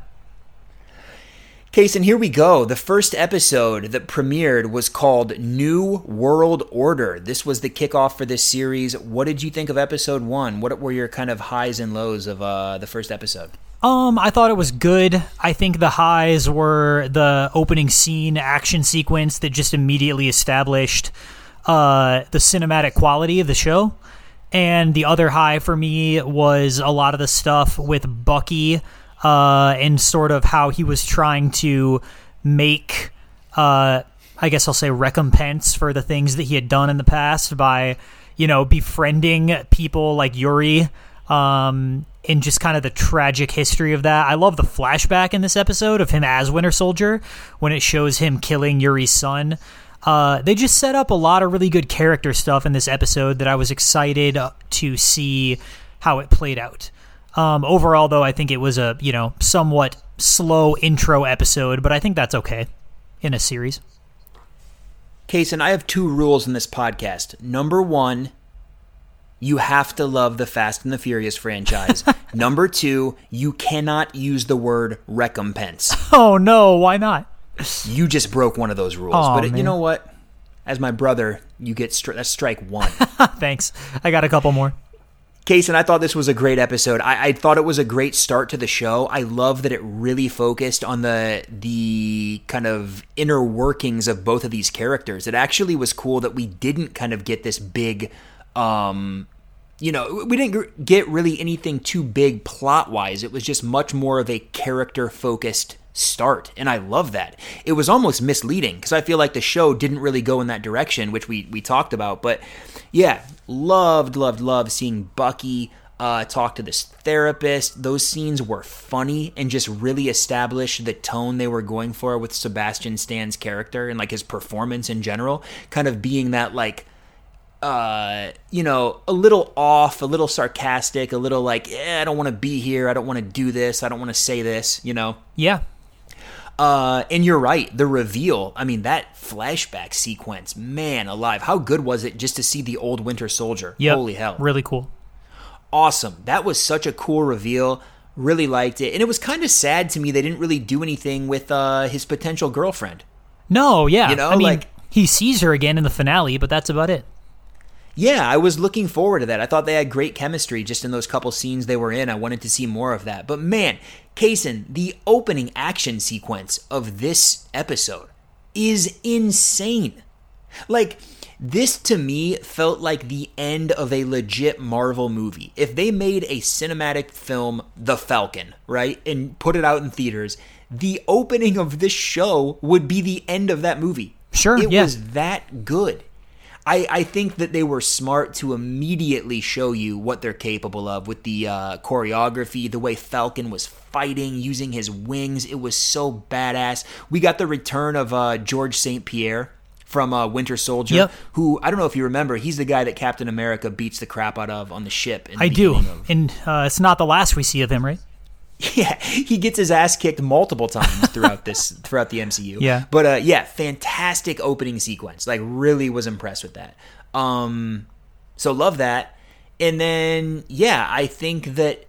Kaysen, here we go. The first episode that premiered was called New World Order. This was the kickoff for this series. What did you think of episode one? What were your kind of highs and lows of uh, the first episode? Um, I thought it was good. I think the highs were the opening scene action sequence that just immediately established uh, the cinematic quality of the show. And the other high for me was a lot of the stuff with Bucky Uh, and sort of how he was trying to make, uh, I guess I'll say, recompense for the things that he had done in the past by, you know, befriending people like Yuri, um, and just kind of the tragic history of that. I love the flashback in this episode of him as Winter Soldier when it shows him killing Yuri's son. Uh, they just set up a lot of really good character stuff in this episode that I was excited to see how it played out. Um, overall, though, I think it was a, you know, somewhat slow intro episode, but I think that's okay in a series. Kaysen, I have two rules in this podcast. Number one, you have to love the Fast and the Furious franchise. Number two, you cannot use the word recompense. Oh, no, why not? You just broke one of those rules. Oh, but it, man. You know what? As my brother, you get stri- that's strike one. Thanks. I got a couple more. Kaysen, I thought this was a great episode. I, I thought it was a great start to the show. I love that it really focused on the the kind of inner workings of both of these characters. It actually was cool that we didn't kind of get this big, um, you know, we didn't get really anything too big plot-wise. It was just much more of a character-focused start, and I love that. It was almost misleading because I feel like the show didn't really go in that direction, which we we talked about. But yeah, loved, loved, loved seeing Bucky uh, talk to this therapist. Those scenes were funny and just really established the tone they were going for with Sebastian Stan's character and like his performance in general, kind of being that like, uh, you know, a little off, a little sarcastic, a little like, eh, I don't want to be here. I don't want to do this. I don't want to say this, you know? Yeah. Uh, and you're right. The reveal, I mean, that flashback sequence, man alive. How good was it just to see the old Winter Soldier? Yep. Holy hell. Really cool. Awesome. That was such a cool reveal. Really liked it. And it was kind of sad to me they didn't really do anything with uh, his potential girlfriend. No, yeah. You know, I mean, like, he sees her again in the finale, but that's about it. Yeah, I was looking forward to that. I thought they had great chemistry just in those couple scenes they were in. I wanted to see more of that. But man, Kaysen, the opening action sequence of this episode is insane. Like, this to me felt like the end of a legit Marvel movie. If they made a cinematic film, The Falcon, right, and put it out in theaters, the opening of this show would be the end of that movie. Sure, It yeah. was that good. I, I think that they were smart to immediately show you what they're capable of with the uh, choreography, the way Falcon was fighting, using his wings. It was so badass. We got the return of uh, George Saint Pierre from uh, Winter Soldier, Yep. who, I don't know if you remember, he's the guy that Captain America beats the crap out of on the ship. In the I do. beginning of- And uh, it's not the last we see of him, right? Yeah, he gets his ass kicked multiple times throughout this throughout the M C U. Yeah. But uh, yeah, fantastic opening sequence. Like, really was impressed with that. Um, so love that. And then yeah, I think that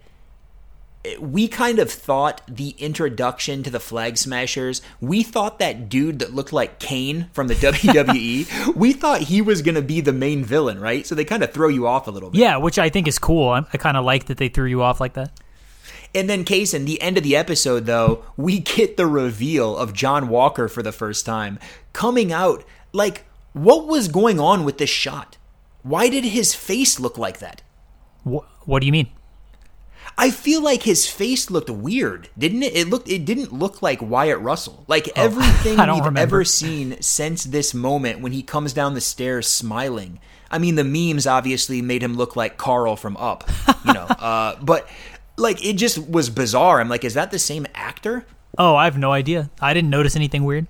we kind of thought the introduction to the Flag Smashers, we thought that dude that looked like Kane from the W W E, we thought he was going to be the main villain, right? So they kind of throw you off a little bit. Yeah, which I think is cool. I, I kind of like that they threw you off like that. And then, Kaysen, the end of the episode, though, we get the reveal of John Walker for the first time. Coming out, like, what was going on with this shot? Why did his face look like that? Wh- what do you mean? I feel like his face looked weird, didn't it? It looked. It didn't look like Wyatt Russell. Like, everything I don't we've remember. ever seen since this moment when he comes down the stairs smiling. I mean, the memes obviously made him look like Carl from Up, you know. uh, but... Like, it just was bizarre. I'm like, is that the same actor? Oh, I have no idea. I didn't notice anything weird.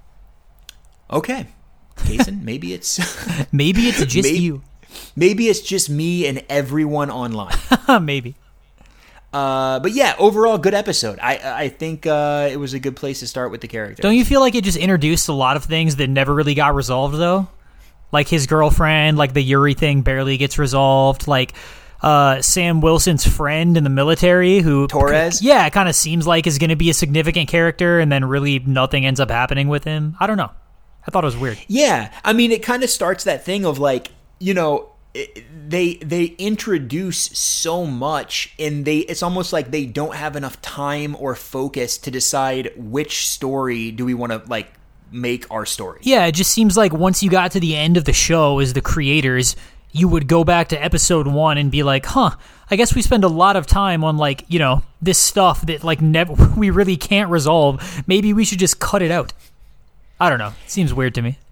Okay. Kaysen, maybe it's... Maybe it's just maybe, you. Maybe it's just me and everyone online. Maybe. Uh, but yeah, overall, good episode. I I think uh, it was a good place to start with the character. Don't you feel like it just introduced a lot of things that never really got resolved, though? Like his girlfriend, like the Yuri thing barely gets resolved, like... Uh, Sam Wilson's friend in the military who Torres? Yeah, it kind of seems like is going to be a significant character, and then really nothing ends up happening with him. I don't know. I thought it was weird. Yeah, I mean, it kind of starts that thing of like, you know, it, they they introduce so much, and they it's almost like they don't have enough time or focus to decide which story do we want to like make our story. Yeah, it just seems like once you got to the end of the show as the creators, you would go back to episode one and be like, huh, I guess we spend a lot of time on, like, you know, this stuff that, like, never we really can't resolve. Maybe we should just cut it out. I don't know. It seems weird to me.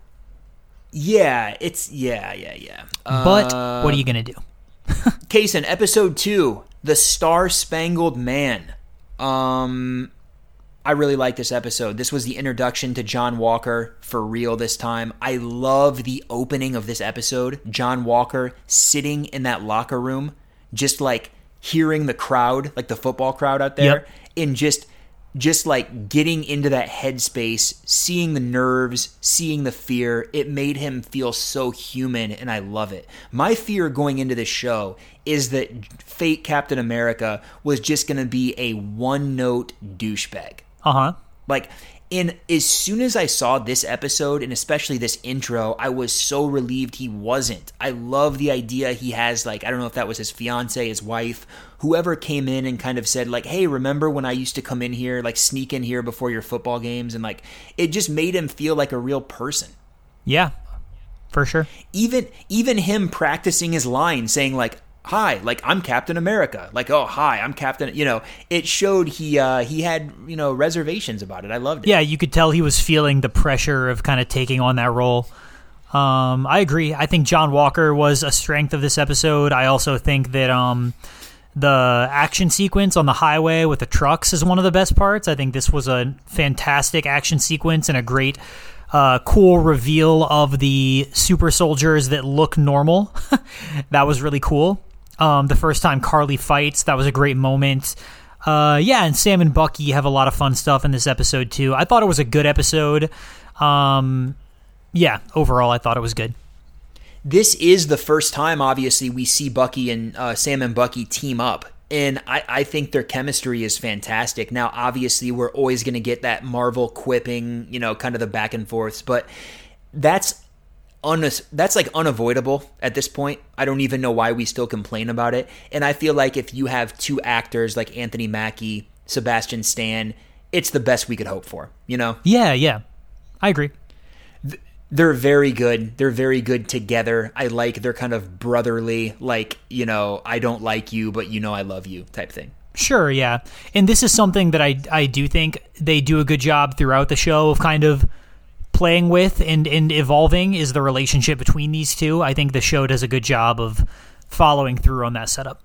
Yeah, it's, yeah, yeah, yeah. But uh, what are you going to do? Kaysen, episode two, The Star-Spangled Man. Um... I really like this episode. This was the introduction to John Walker for real this time. I love the opening of this episode. John Walker sitting in that locker room, just like hearing the crowd, like the football crowd out there, Yep. and just just like getting into that headspace, seeing the nerves, seeing the fear. It made him feel so human, and I love it. My fear going into this show is that fake Captain America was just going to be a one-note douchebag. Uh-huh. Like, in as soon as I saw this episode, and especially this intro, I was so relieved he wasn't. I love the idea he has, like, I don't know if that was his fiance, his wife, whoever came in and kind of said, like, hey, remember when I used to come in here, like, sneak in here before your football games? And, like, it just made him feel like a real person. Yeah, for sure. Even even him practicing his line, saying, like, hi, like I'm Captain America. Like, oh, hi, I'm Captain. You know, it showed he uh, he had, you know, reservations about it. I loved it. Yeah, you could tell he was feeling the pressure of kind of taking on that role. Um, I agree. I think John Walker was a strength of this episode. I also think that um, the action sequence on the highway with the trucks is one of the best parts. I think this was a fantastic action sequence and a great, uh, cool reveal of the super soldiers that look normal. That was really cool. Um, the first time Carly fights, that was a great moment. Uh, yeah, and Sam and Bucky have a lot of fun stuff in this episode, too. I thought it was a good episode. Um... Yeah, overall, I thought it was good. This is the first time, obviously, we see Bucky and uh, Sam and Bucky team up. And I, I think their chemistry is fantastic. Now, obviously, we're always going to get that Marvel quipping, you know, kind of the back and forths. But that's un- that's like unavoidable at this point. I don't even know why we still complain about it. And I feel like if you have two actors like Anthony Mackie, Sebastian Stan, it's the best we could hope for, you know? Yeah, yeah. I agree. They're very good. They're very good together. I like their kind of brotherly, like, you know, I don't like you, but you know I love you type thing. Sure, yeah. And this is something that I, I do think they do a good job throughout the show of kind of playing with and, and evolving is the relationship between these two. I think the show does a good job of following through on that setup.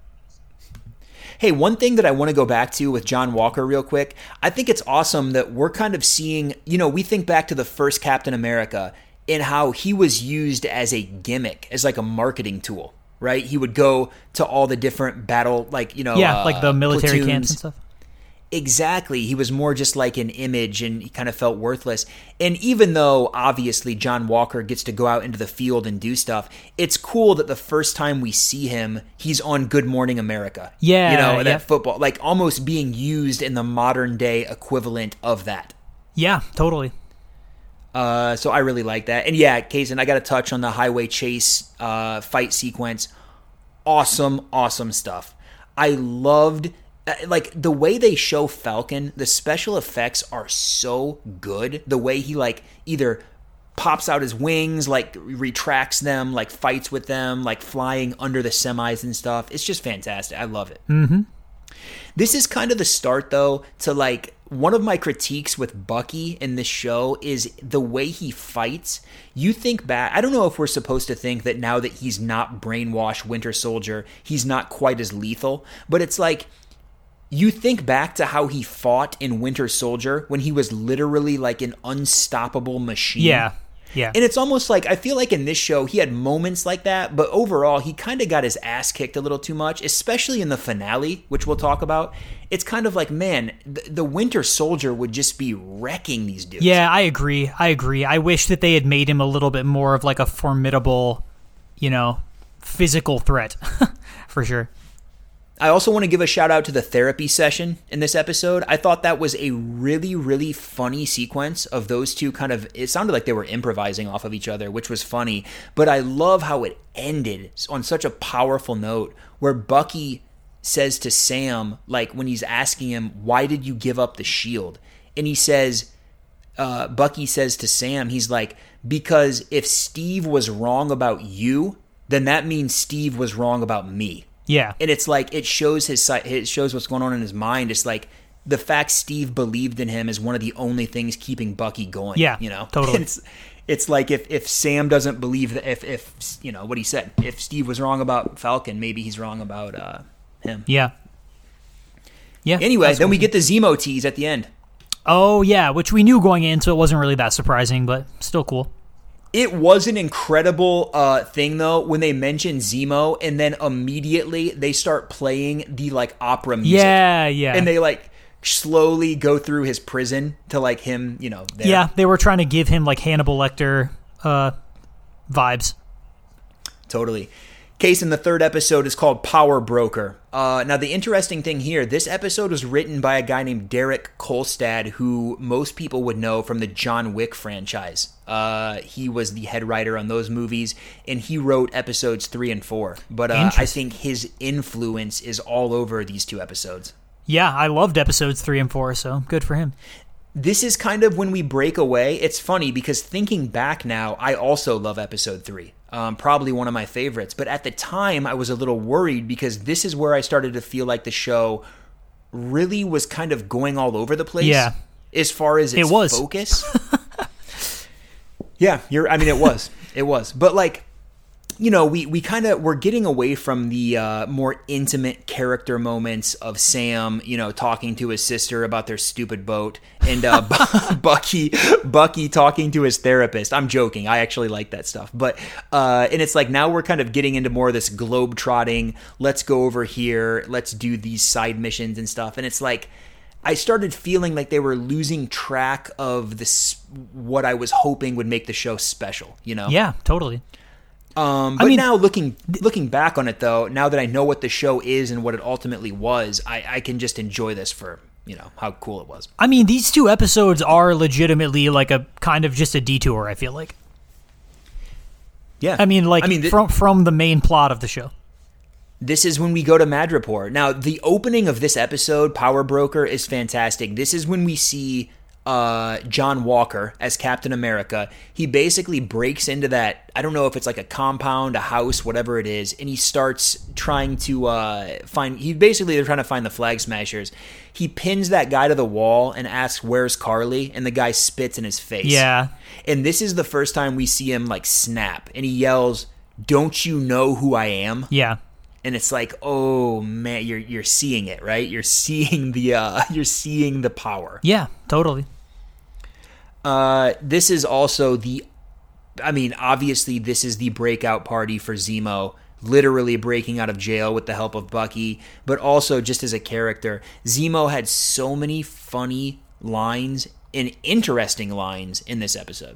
Hey, one thing that I want to go back to with John Walker real quick, I think it's awesome that we're kind of seeing, you know, we think back to the first Captain America and how he was used as a gimmick, as like a marketing tool, right? He would go to all the different battle, like, you know, yeah, uh, like the military platoons. camps and stuff. Exactly. He was more just like an image and he kind of felt worthless. And even though obviously John Walker gets to go out into the field and do stuff, it's cool that the first time we see him, he's on Good Morning America. Yeah. You know, that yeah. football, like almost being used in the modern day equivalent of that. Yeah, totally. Uh, so I really like that. And yeah, Kaysen, I got to touch on the highway chase uh, fight sequence. Awesome, awesome stuff. I loved, uh, like, the way they show Falcon, the special effects are so good. The way he, like, either pops out his wings, like, retracts them, like, fights with them, like, flying under the semis and stuff. It's just fantastic. I love it. Mm-hmm. This is kind of the start, though, to, like, one of my critiques with Bucky in this show is the way he fights. You think back, I don't know if we're supposed to think that now that he's not brainwashed Winter Soldier, he's not quite as lethal, but it's like, you think back to how he fought in Winter Soldier when he was literally like an unstoppable machine. Yeah. Yeah. And it's almost like, I feel like in this show, he had moments like that, but overall, he kind of got his ass kicked a little too much, especially in the finale, which we'll talk about. It's kind of like, man, the, the Winter Soldier would just be wrecking these dudes. Yeah, I agree. I agree. I wish that they had made him a little bit more of like a formidable, you know, physical threat, for sure. I also want to give a shout out to the therapy session in this episode. I thought that was a really, really funny sequence of those two kind of, it sounded like they were improvising off of each other, which was funny. But I love how it ended on such a powerful note where Bucky says to Sam, like when he's asking him, why did you give up the shield? And he says, uh, Bucky says to Sam, he's like, because if Steve was wrong about you, then that means Steve was wrong about me. Yeah. And it's like, it shows his, it shows what's going on in his mind. It's like the fact Steve believed in him is one of the only things keeping Bucky going. Yeah, you know, totally. It's, it's like if, if Sam doesn't believe that, if, if, you know, what he said, if Steve was wrong about Falcon, maybe he's wrong about uh, him. Yeah. Yeah. Anyway, then we get the Zemo tease at the end. Oh, yeah, which we knew going in, so it wasn't really that surprising, but still cool. It was an incredible uh, thing, though, when they mention Zemo, and then immediately they start playing the, like, opera music. Yeah, yeah. And they, like, slowly go through his prison to, like, him, you know, there. Yeah, they were trying to give him, like, Hannibal Lecter uh, vibes. Totally. Case in the third episode is called Power Broker. Uh, now, the interesting thing here, this episode was written by a guy named Derek Kolstad, who most people would know from the John Wick franchise. Uh, he was the head writer on those movies, and he wrote episodes three and four. But uh, I think his influence is all over these two episodes. Yeah, I loved episodes three and four, so good for him. This is kind of when we break away. It's funny because thinking back now, I also love episode three. Um, probably one of my favorites. But at the time, I was a little worried because this is where I started to feel like the show really was kind of going all over the place. Yeah. As far as its it was. focus. yeah, you're. I mean, it was. It was. But like, you know, we, we kind of, we're getting away from the uh, more intimate character moments of Sam, you know, talking to his sister about their stupid boat, and uh, Bucky Bucky talking to his therapist. I'm joking. I actually like that stuff. But, uh, and it's like now we're kind of getting into more of this globe-trotting, let's go over here, let's do these side missions and stuff. And it's like, I started feeling like they were losing track of this, what I was hoping would make the show special, you know? Yeah, totally. Um, but I mean, now looking looking back on it, though, now that I know what the show is and what it ultimately was, I, I can just enjoy this for, you know, how cool it was. I mean, these two episodes are legitimately like a kind of just a detour, I feel like. Yeah. I mean, like I mean, th- from from the main plot of the show. This is when we go to Madripoor. Now, the opening of this episode, Power Broker, is fantastic. This is when we see uh, John Walker as Captain America. He basically breaks into that, I don't know if it's like a compound, a house, whatever it is, and he starts trying to uh, find, he basically, they're trying to find the Flag Smashers. He pins that guy to the wall and asks, "Where's Carly?" And the guy spits in his face. Yeah. And this is the first time we see him like snap, and he yells, "Don't you know who I am?" Yeah. And it's like, oh man, you're you're seeing it, right? You're seeing the uh, you're seeing the power. Yeah, totally. Uh, this is also the, I mean, obviously this is the breakout party for Zemo, literally breaking out of jail with the help of Bucky, but also just as a character. Zemo had so many funny lines and interesting lines in this episode.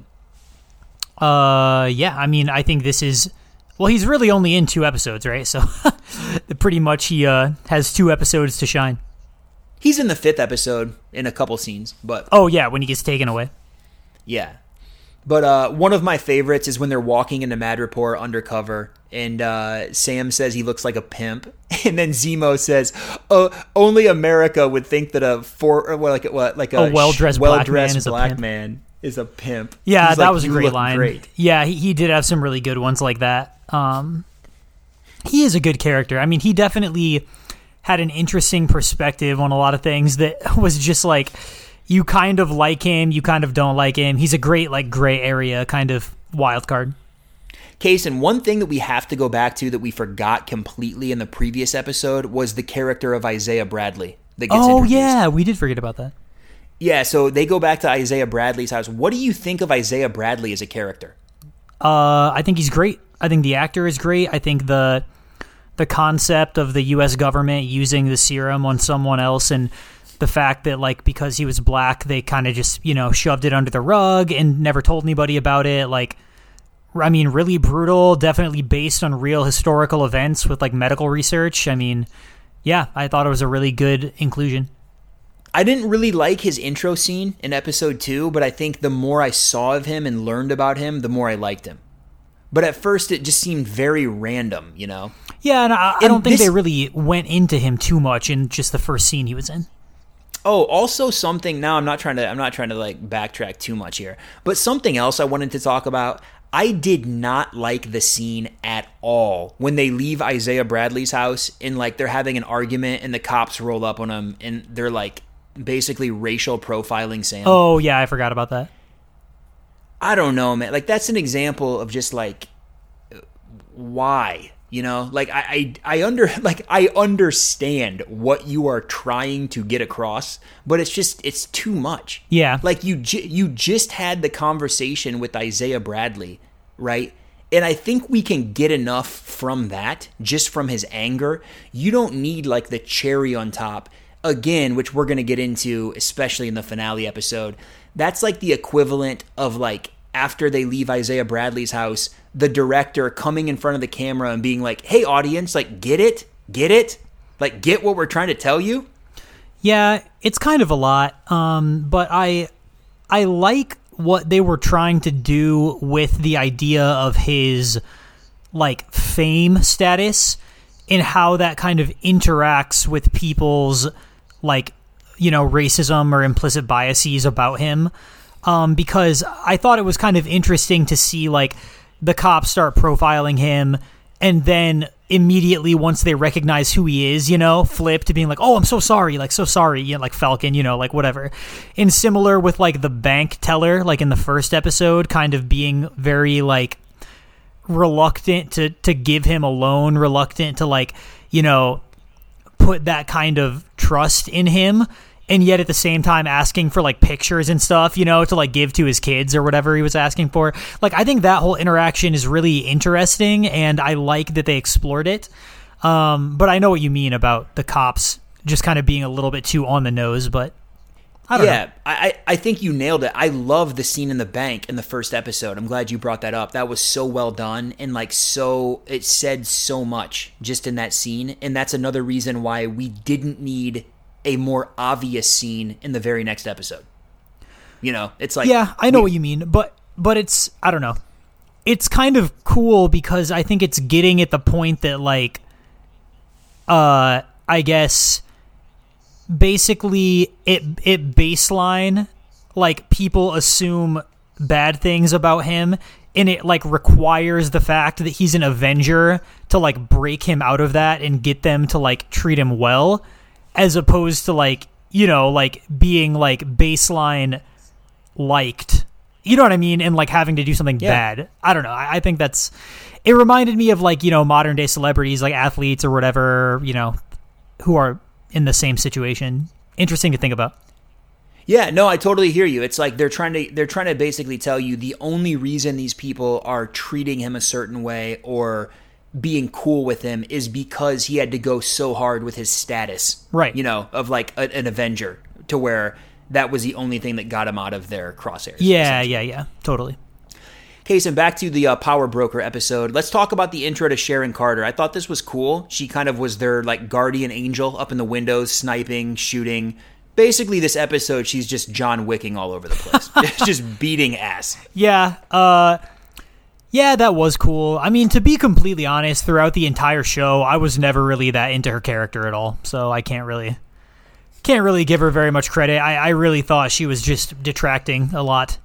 Uh, yeah, I mean, I think this is. Well, he's really only in two episodes, right? So pretty much he uh, has two episodes to shine. He's in the fifth episode in a couple scenes, but... Oh, yeah, when he gets taken away. Yeah. But uh, one of my favorites is when they're walking into Madripoor undercover, and uh, Sam says he looks like a pimp, and then Zemo says, "Oh, only America would think that a for or what like what like a, a well-dressed, well-dressed black, black man, man is a pimp." Yeah, He's that like, was a "You great look line. Great." Yeah, he, he did have some really good ones like that. Um, he is a good character. I mean, he definitely had an interesting perspective on a lot of things that was just like, you kind of like him, you kind of don't like him. He's a great, like, gray area kind of wild card. Case, and one thing that we have to go back to that we forgot completely in the previous episode was the character of Isaiah Bradley that gets Oh, introduced. yeah, we did forget about that. Yeah, so they go back to Isaiah Bradley's house. What do you think of Isaiah Bradley as a character? Uh, I think he's great. I think the actor is great. I think the the concept of the U S government using the serum on someone else, and the fact that, like, because he was black, they kind of just, you know, shoved it under the rug and never told anybody about it. Like, I mean, really brutal, definitely based on real historical events with, like, medical research. I mean, yeah, I thought it was a really good inclusion. I didn't really like his intro scene in episode two, but I think the more I saw of him and learned about him, the more I liked him. But at first, it just seemed very random, you know? Yeah, and I, I And don't think this- they really went into him too much in just the first scene he was in. Oh, also something, now I'm not trying to, I'm not trying to like backtrack too much here, but something else I wanted to talk about. I did not like the scene at all when they leave Isaiah Bradley's house and like they're having an argument and the cops roll up on them and they're like basically racial profiling Sam. Oh, yeah, I forgot about that. I don't know, man. Like, that's an example of just like, why, you know? Like, I, I, I under, like, I understand what you are trying to get across, but it's just, it's too much. Yeah. Like, you, ju- you just had the conversation with Isaiah Bradley, right? And I think we can get enough from that, just from his anger. You don't need like the cherry on top. Again, which we're going to get into, especially in the finale episode, that's like the equivalent of like after they leave Isaiah Bradley's house, the director coming in front of the camera and being like, "Hey, audience, like, get it? Get it? Like, get what we're trying to tell you?" Yeah, it's kind of a lot, um, but I I like what they were trying to do with the idea of his like fame status and how that kind of interacts with people's like, you know, racism or implicit biases about him. Um, because I thought it was kind of interesting to see, like, the cops start profiling him, and then immediately once they recognize who he is, you know, flip to being like, oh, I'm so sorry, like, so sorry, you know, like Falcon, you know, like whatever. And similar with like the bank teller, like in the first episode, kind of being very like reluctant to, to give him a loan, reluctant to like, you know, put that kind of trust in him. And yet at the same time asking for like pictures and stuff, you know, to like give to his kids or whatever he was asking for. Like, I think that whole interaction is really interesting, and I like that they explored it. Um, but I know what you mean about the cops just kind of being a little bit too on the nose, but I don't yeah, know. I, I think you nailed it. I love the scene in the bank in the first episode. I'm glad you brought that up. That was so well done, and like so, it said so much just in that scene. And that's another reason why we didn't need a more obvious scene in the very next episode. You know, it's like, yeah, I know we, what you mean, but but it's, I don't know. It's kind of cool because I think it's getting at the point that like, uh, I guess basically it it baseline, like people assume bad things about him, and it like requires the fact that he's an Avenger to like break him out of that and get them to like treat him well, as opposed to like, you know, like being like baseline liked, you know what I mean? And like having to do something yeah. bad. I don't know. I, I think that's, it reminded me of like, you know, modern day celebrities, like athletes or whatever, you know, who are in the same situation. Interesting to think about. Yeah, no, I totally hear you. It's like they're trying to they're trying to basically tell you the only reason these people are treating him a certain way or being cool with him is because he had to go so hard with his status, right? You know, of like a, an Avenger, to where that was the only thing that got him out of their crosshairs. Yeah, yeah, yeah, totally. Case, and back to the uh, Power Broker episode. Let's talk about the intro to Sharon Carter. I thought this was cool. She kind of was their like guardian angel up in the windows, sniping, shooting. Basically, this episode, she's just John Wicking all over the place, just beating ass. Yeah, uh. Yeah, that was cool. I mean, to be completely honest, throughout the entire show, I was never really that into her character at all. So I can't really, can't really give her very much credit. I, I really thought she was just detracting a lot.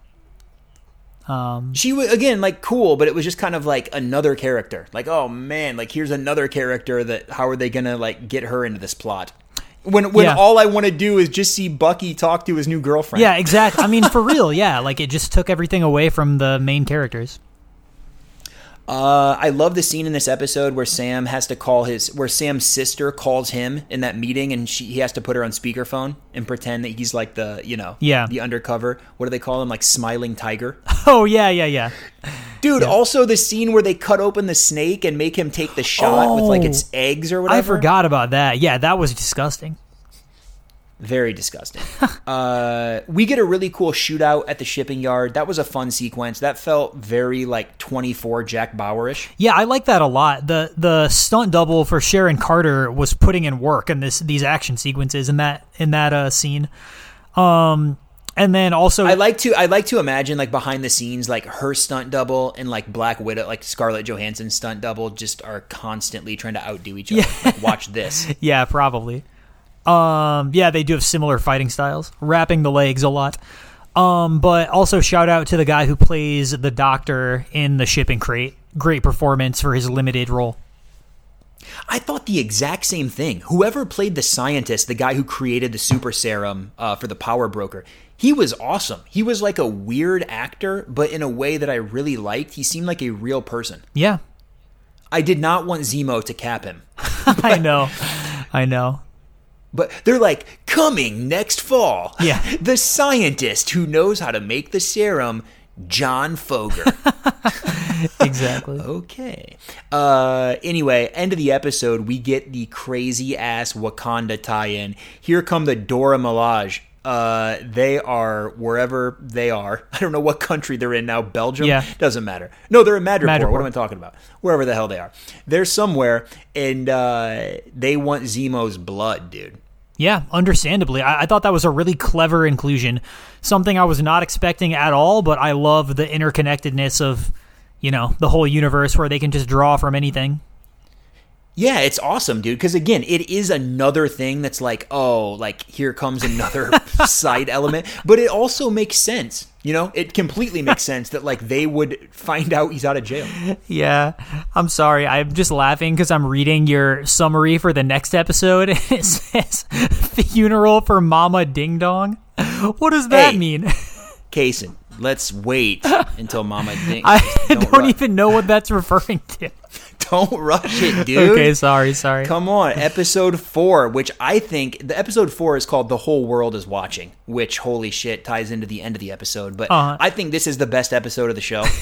Um, she was, again, like cool, but it was just kind of like another character. Like, oh man, like here's another character that, how are they going to like get her into this plot? When when yeah. all I want to do is just see Bucky talk to his new girlfriend. Yeah, exactly. I mean, for real, yeah. Like it just took everything away from the main characters. Uh, I love the scene in this episode where Sam has to call his, where Sam's sister calls him in that meeting, and she he has to put her on speakerphone and pretend that he's like the, you know, yeah. the undercover. What do they call him? Like Smiling Tiger. Oh yeah, yeah, yeah. Dude, yeah. Also the scene where they cut open the snake and make him take the shot oh, with like its eggs or whatever. I forgot about that. Yeah, that was disgusting. Very disgusting. uh, we get a really cool shootout at the shipping yard. That was a fun sequence. That felt very like twenty-four Jack Bauer-ish. Yeah, I like that a lot. The the stunt double for Sharon Carter was putting in work in this these action sequences in that in that uh, scene. Um, and then also I like to I like to imagine like behind the scenes, like her stunt double and like Black Widow, like Scarlett Johansson's stunt double, just are constantly trying to outdo each other. Yeah. Like, watch this. Yeah, probably. Um, yeah, they do have similar fighting styles, wrapping the legs a lot. Um, but also shout out to the guy who plays the doctor in the shipping crate. Great performance for his limited role. I thought the exact same thing. Whoever played the scientist, the guy who created the super serum uh, for the Power Broker, he was awesome. He was like a weird actor, but in a way that I really liked. He seemed like a real person. Yeah. I did not want Zemo to cap him. I know. I know. But they're like, coming next fall. Yeah. The scientist who knows how to make the serum, John Foger. Exactly. Okay. Uh, anyway, end of the episode, we get the crazy-ass Wakanda tie-in. Here come the Dora Milaje. Uh, they are wherever they are. I don't know what country they're in now. Belgium? Yeah. Doesn't matter. No, they're in Madripoor. Madripoor. What am I talking about? Wherever the hell they are. They're somewhere, and uh, they want Zemo's blood, dude. Yeah, understandably. I-, I thought that was a really clever inclusion. Something I was not expecting at all, but I love the interconnectedness of, you know, the whole universe where they can just draw from anything. Yeah, it's awesome, dude, because, again, it is another thing that's like, oh, like, here comes another side element, but it also makes sense. You know, it completely makes sense that like they would find out he's out of jail. Yeah, I'm sorry. I'm just laughing because I'm reading your summary for the next episode. It says funeral for Mama Ding Dong. What does that hey, mean? Kaysen, let's wait until Mama Ding. I don't, don't ru- even know what that's referring to. Don't rush it, dude. Okay, sorry, sorry. Come on, episode four, which I think the episode four is called "The Whole World Is Watching," which holy shit ties into the end of the episode. But uh-huh. I think this is the best episode of the show.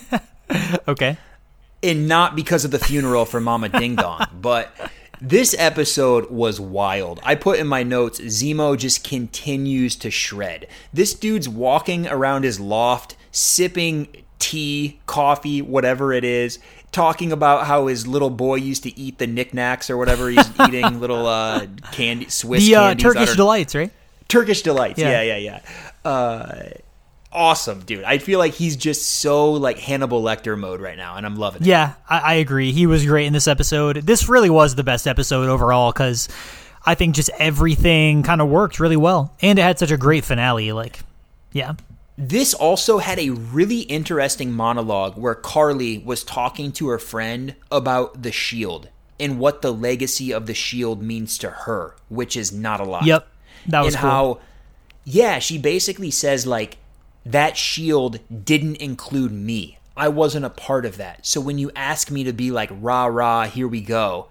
Okay, and not because of the funeral for Mama Ding Dong, but this episode was wild. I put in my notes, Zemo just continues to shred. This dude's walking around his loft, sipping tea, coffee, whatever it is, talking about how his little boy used to eat the knickknacks or whatever he's eating, little uh, candy, Swiss the, uh, candies. Turkish are, Delights, right? Turkish Delights, yeah, yeah, yeah, yeah. Uh, awesome, dude. I feel like he's just so like Hannibal Lecter mode right now, and I'm loving it. Yeah, I, I agree. He was great in this episode. This really was the best episode overall because I think just everything kind of worked really well, and it had such a great finale. Like, yeah. This also had a really interesting monologue where Carly was talking to her friend about the shield and what the legacy of the shield means to her, which is not a lot. Yep, that was and cool. how, yeah, she basically says, like, that shield didn't include me. I wasn't a part of that. So when you ask me to be like, rah, rah, here we go,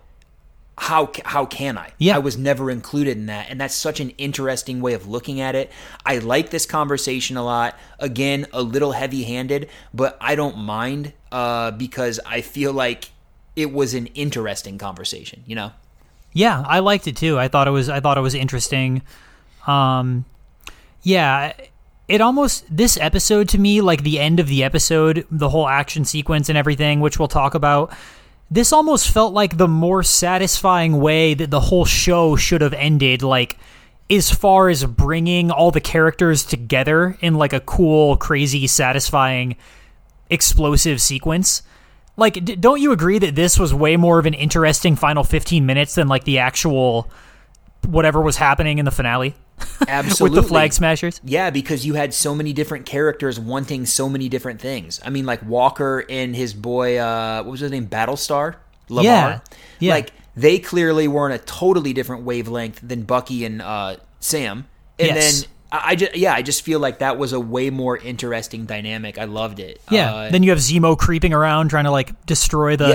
how how can I? Yeah. I was never included in that. And that's such an interesting way of looking at it. I like this conversation a lot. Again, a little heavy-handed, but I don't mind uh, because I feel like it was an interesting conversation, you know? Yeah, I liked it too. I thought it was I thought it was interesting. Um, yeah, it almost, this episode to me, like the end of the episode, the whole action sequence and everything, which we'll talk about, this almost felt like the more satisfying way that the whole show should have ended, like as far as bringing all the characters together in like a cool, crazy, satisfying, explosive sequence. Like, d- don't you agree that this was way more of an interesting final fifteen minutes than like the actual whatever was happening in the finale? Absolutely. With the Flag Smashers? Yeah, because you had so many different characters wanting so many different things. I mean, like Walker and his boy, uh, what was his name? Battlestar? Lamar? Yeah. yeah. Like, they clearly were on a totally different wavelength than Bucky and uh, Sam. And yes. then, I, I just, yeah, I just feel like that was a way more interesting dynamic. I loved it. Yeah. Uh, then you have Zemo creeping around trying to, like, destroy the... Yeah.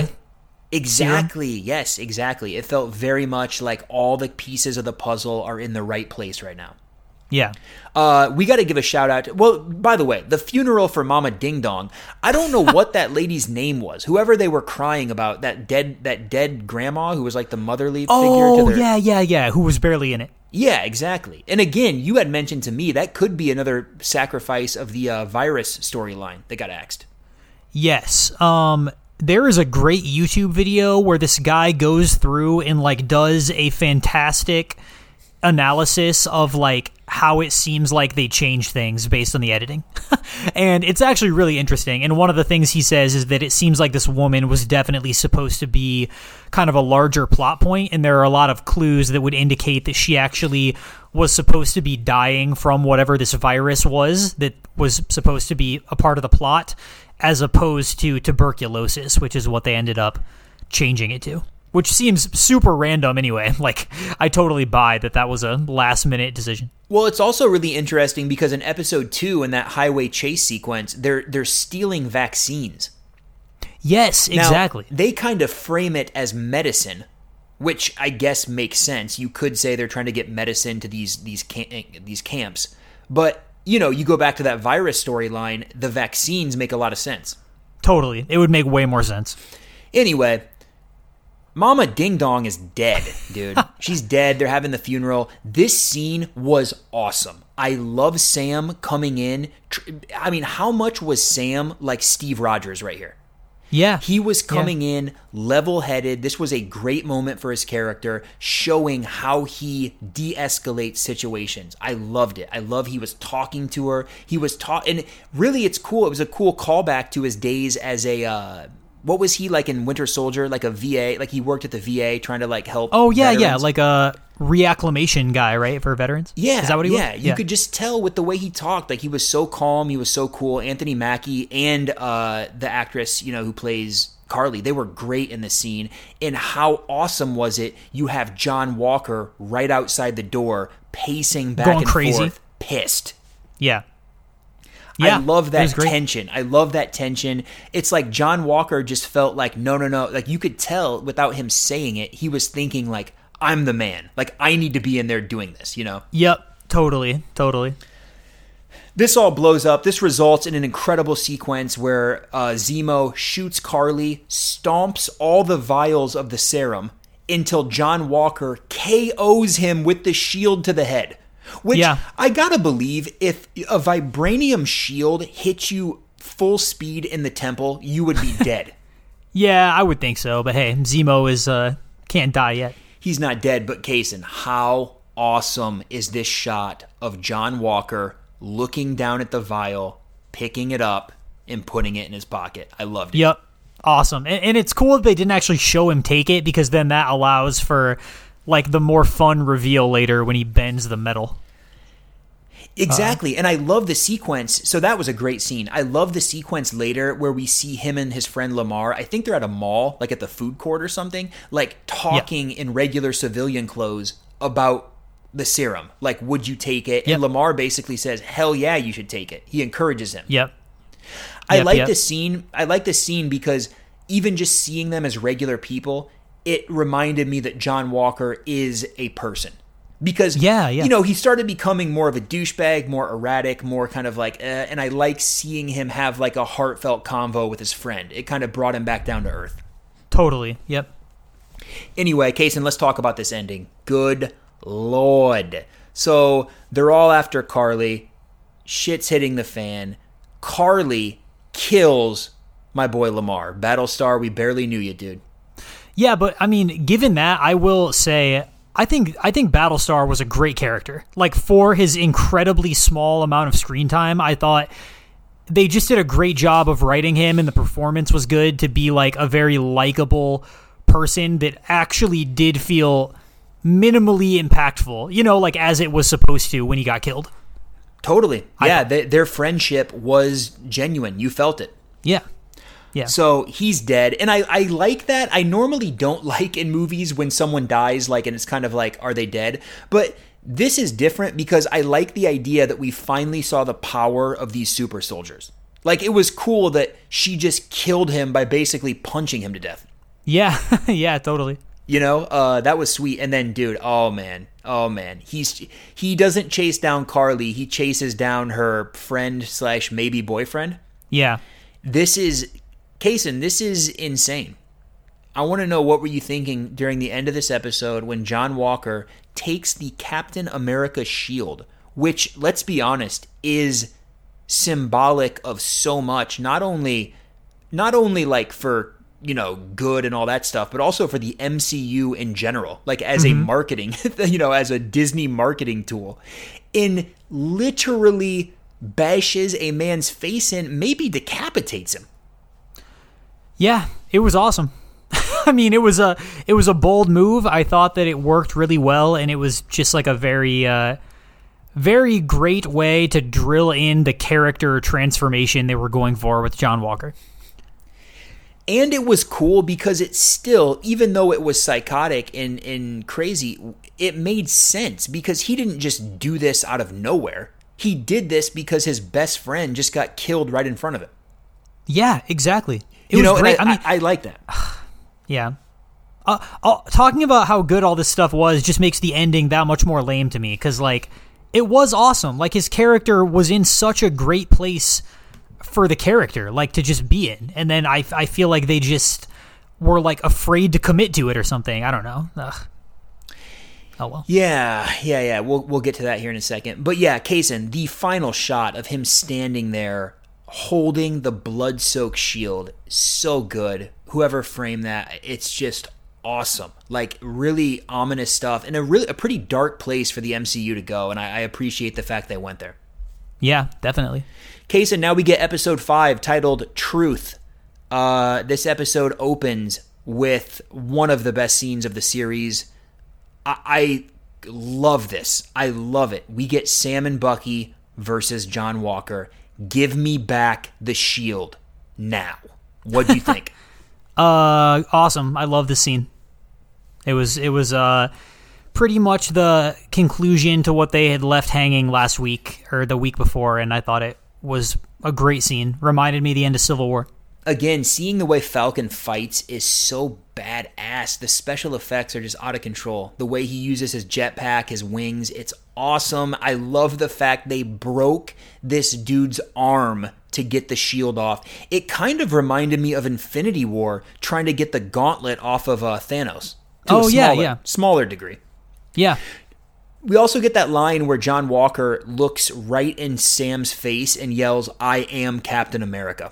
Exactly. Serum. Yes, exactly. It felt very much like all the pieces of the puzzle are in the right place right now. Yeah. Uh, we got to give a shout out to, well, by the way, the funeral for Mama Ding Dong. I don't know what that lady's name was. Whoever they were crying about, that dead that dead grandma who was like the motherly figure. Oh, to their, yeah, yeah, yeah. Who was barely in it. Yeah, exactly. And again, you had mentioned to me that could be another sacrifice of the uh, virus storyline that got axed. Yes. Um... There is a great YouTube video where this guy goes through and like does a fantastic analysis of like how it seems like they change things based on the editing. And it's actually really interesting. And one of the things he says is that it seems like this woman was definitely supposed to be kind of a larger plot point, and there are a lot of clues that would indicate that she actually was supposed to be dying from whatever this virus was that was supposed to be a part of the plot, as opposed to tuberculosis, which is what they ended up changing it to. Which seems super random anyway. Like, I totally buy that that was a last-minute decision. Well, it's also really interesting because in episode two, in that highway chase sequence, they're they're stealing vaccines. Yes, exactly. Now, they kind of frame it as medicine, which I guess makes sense. You could say they're trying to get medicine to these these cam- these camps, but you know, you go back to that virus storyline, the vaccines make a lot of sense. Totally. It would make way more sense. Anyway, Mama Ding Dong is dead, dude. She's dead. They're having the funeral. This scene was awesome. I love Sam coming in. I mean, how much was Sam like Steve Rogers right here? Yeah. He was coming yeah. in level-headed. This was a great moment for his character, showing how he de-escalates situations. I loved it. I love he was talking to her. He was talking, and really it's cool. It was a cool callback to his days as a uh, what was he like in Winter Soldier? Like a V A, like he worked at the V A trying to like help. Oh yeah, veterans. yeah, like a reacclimation guy, right, for veterans. Yeah, is that what he yeah. was? You could just tell with the way he talked. Like he was so calm. He was so cool. Anthony Mackie and uh, the actress, you know, who plays Carly, they were great in the scene. And how awesome was it? You have John Walker right outside the door, pacing back Going and crazy. forth, pissed. Yeah. Yeah, I love it that was great. tension. I love that tension. It's like John Walker just felt like, no, no, no. Like you could tell without him saying it, he was thinking like, I'm the man. Like I need to be in there doing this, you know? Yep, totally, totally. This all blows up. This results in an incredible sequence where uh, Zemo shoots Carly, stomps all the vials of the serum until John Walker K Os him with the shield to the head. Which Yeah. I gotta believe, if a vibranium shield hit you full speed in the temple, you would be dead. Yeah, I would think so. But hey, Zemo is uh can't die yet. He's not dead, but Kaysen, how awesome is this shot of John Walker looking down at the vial, picking it up, and putting it in his pocket? I loved it. Yep, awesome. And, and it's cool that they didn't actually show him take it, because then that allows for like the more fun reveal later when he bends the metal. Exactly, uh, and I love the sequence. So that was a great scene. I love the sequence later where we see him and his friend Lamar. I think they're at a mall, like at the food court or something, like talking yeah. in regular civilian clothes about the serum. Like, would you take it? Yep. And Lamar basically says, hell yeah, you should take it. He encourages him. Yep. I yep, like yep. this scene. I like this scene because even just seeing them as regular people, it reminded me that John Walker is a person. Because, yeah, yeah. you know, he started becoming more of a douchebag, more erratic, more kind of like, eh, and I like seeing him have like a heartfelt convo with his friend. It kind of brought him back down to earth. Totally, yep. Anyway, Kaysen, let's talk about this ending. Good Lord. So they're all after Carly. Shit's hitting the fan. Carly kills my boy Lamar. Battlestar, we barely knew you, dude. Yeah, but I mean, given that, I will say, I think I think Battlestar was a great character. Like, for his incredibly small amount of screen time, I thought they just did a great job of writing him, and the performance was good to be like a very likable person that actually did feel minimally impactful, you know, like as it was supposed to when he got killed. Totally. Yeah, they, their friendship was genuine. You felt it. Yeah. Yeah. So he's dead. And I, I like that. I normally don't like in movies when someone dies, like, and it's kind of like, are they dead? But this is different because I like the idea that we finally saw the power of these super soldiers. Like, it was cool that she just killed him by basically punching him to death. Yeah. Yeah, totally. You know, uh, that was sweet. And then, dude, oh man, oh man, he's he doesn't chase down Carly. He chases down her friend slash maybe boyfriend. Yeah. This is, Kaysen, this is insane. I want to know, what were you thinking during the end of this episode when John Walker takes the Captain America shield, which, let's be honest, is symbolic of so much, not only, not only like for, you know, good and all that stuff, but also for the M C U in general, like as mm-hmm. a marketing, you know, as a Disney marketing tool, in literally bashes a man's face in, maybe decapitates him. Yeah, it was awesome. I mean, it was a it was a bold move. I thought that it worked really well, and it was just like a very uh, very great way to drill in the character transformation they were going for with John Walker. And it was cool because it still, even though it was psychotic and, and crazy, it made sense because he didn't just do this out of nowhere. He did this because his best friend just got killed right in front of him. Yeah, exactly. It you was know, great. I, I mean, I, I like that. Yeah. Uh, uh, talking about how good all this stuff was just makes the ending that much more lame to me because, like, it was awesome. Like, his character was in such a great place for the character, like, to just be in. And then I, I feel like they just were, like, afraid to commit to it or something. I don't know. Ugh. Oh, well. Yeah, yeah, yeah. We'll we'll get to that here in a second. But yeah, Kaysen, the final shot of him standing there holding the blood-soaked shield, so good. Whoever framed that, it's just awesome. Like, really ominous stuff and a really a pretty dark place for the M C U to go, and I, I appreciate the fact they went there. Yeah, definitely. Kaysen, now we get episode five titled Truth. Uh, this episode opens with one of the best scenes of the series. I, I love this. I love it. We get Sam and Bucky versus John Walker. Give me back the shield now. What do you think? uh, awesome. I love this scene. It was it was uh pretty much the conclusion to what they had left hanging last week or the week before, and I thought it was a great scene. Reminded me of the end of Civil War. Again, seeing the way Falcon fights is so badass. The special effects are just out of control. The way he uses his jetpack, his wings, it's awesome. I love the fact they broke this dude's arm to get the shield off. It kind of reminded me of Infinity War trying to get the gauntlet off of uh, Thanos. To oh, a smaller, yeah, yeah. Smaller degree. Yeah. We also get that line where John Walker looks right in Sam's face and yells, "I am Captain America."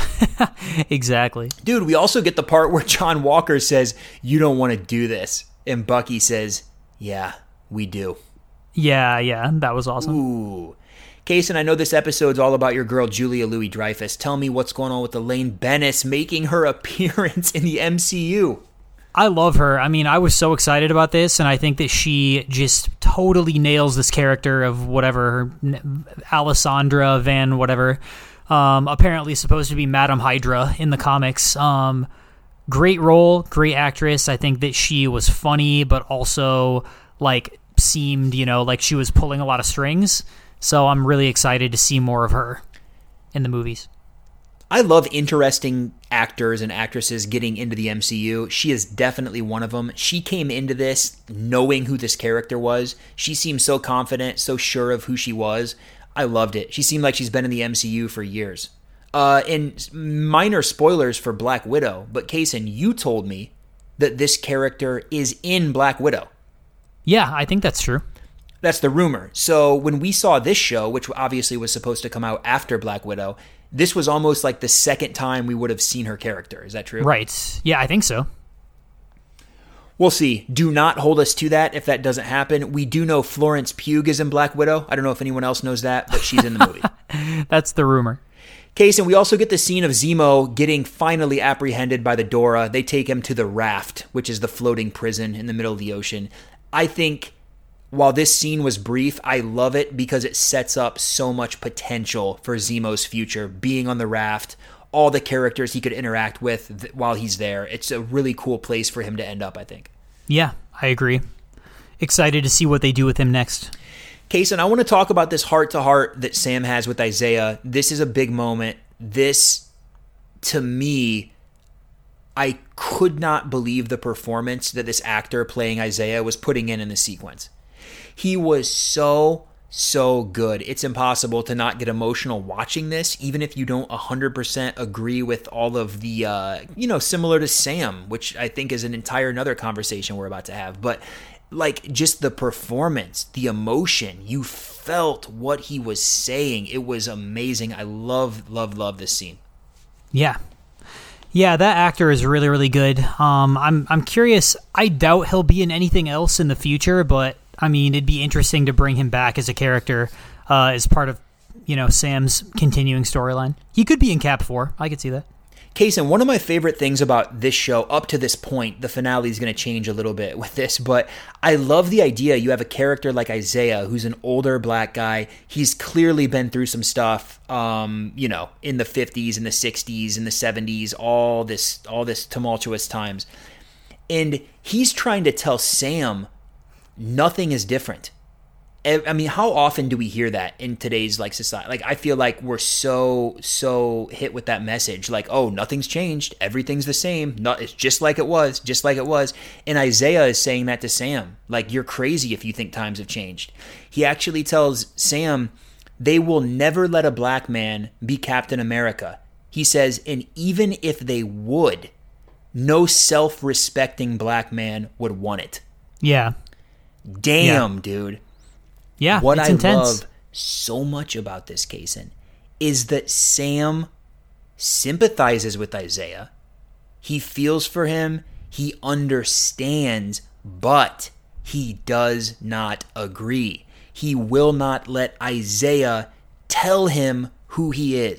Exactly. Dude, we also get the part where John Walker says, "You don't want to do this." And Bucky says, "Yeah, we do." Yeah, yeah, that was awesome. Ooh. Kaysen, I know this episode's all about your girl Julia Louis-Dreyfus. Tell me what's going on with Elaine Bennis making her appearance in the M C U. I love her. I mean, I was so excited about this, and I think that she just totally nails this character of whatever, Alessandra Van whatever. Um, apparently supposed to be Madam Hydra in the comics. Um, great role, great actress. I think that she was funny, but also like seemed, you know, like she was pulling a lot of strings. So I'm really excited to see more of her in the movies. I love interesting actors and actresses getting into the M C U. She is definitely one of them. She came into this knowing who this character was. She seemed so confident, so sure of who she was. I loved it. She seemed like she's been in the M C U for years. Uh, and minor spoilers for Black Widow, but Kaysen, you told me that this character is in Black Widow. Yeah, I think that's true. That's the rumor. So when we saw this show, which obviously was supposed to come out after Black Widow, this was almost like the second time we would have seen her character. Is that true? Right. Yeah, I think so. We'll see. Do not hold us to that if that doesn't happen. We do know Florence Pugh is in Black Widow. I don't know if anyone else knows that, but she's in the movie. That's the rumor. Case, and we also get the scene of Zemo getting finally apprehended by the Dora. They take him to the Raft, which is the floating prison in the middle of the ocean. I think while this scene was brief, I love it because it sets up so much potential for Zemo's future, being on the raft, all the characters he could interact with th- while he's there. It's a really cool place for him to end up, I think. Yeah, I agree. Excited to see what they do with him next. Kaysen, I want to talk about this heart-to-heart that Sam has with Isaiah. This is a big moment. This, to me, I could not believe the performance that this actor playing Isaiah was putting in in the sequence. He was so, so good. It's impossible to not get emotional watching this, even if you don't one hundred percent agree with all of the, uh, you know, similar to Sam, which I think is an entire another conversation we're about to have. But, like, just the performance, the emotion, you felt what he was saying. It was amazing. I love, love, love this scene. Yeah. Yeah, that actor is really, really good. Um, I'm, I'm curious. I doubt he'll be in anything else in the future, but I mean, it'd be interesting to bring him back as a character, uh, as part of, you know, Sam's continuing storyline. He could be in Cap four. I could see that. Kaysen, one of my favorite things about this show up to this point, the finale is going to change a little bit with this, but I love the idea you have a character like Isaiah, who's an older black guy. He's clearly been through some stuff, um, you know, in the fifties, in the sixties, in the seventies, all this, all this tumultuous times. And he's trying to tell Sam nothing is different. I mean, how often do we hear that in today's like society? Like, I feel like we're so, so hit with that message. Like, oh, nothing's changed. Everything's the same. Not, it's just like it was, just like it was. And Isaiah is saying that to Sam. Like, you're crazy if you think times have changed. He actually tells Sam, they will never let a black man be Captain America. He says, and even if they would, no self-respecting black man would want it. Yeah. Damn, yeah. dude. Yeah, what it's I intense. love so much about this, Kaysen, is that Sam sympathizes with Isaiah. He feels for him. He understands, but he does not agree. He will not let Isaiah tell him who he is,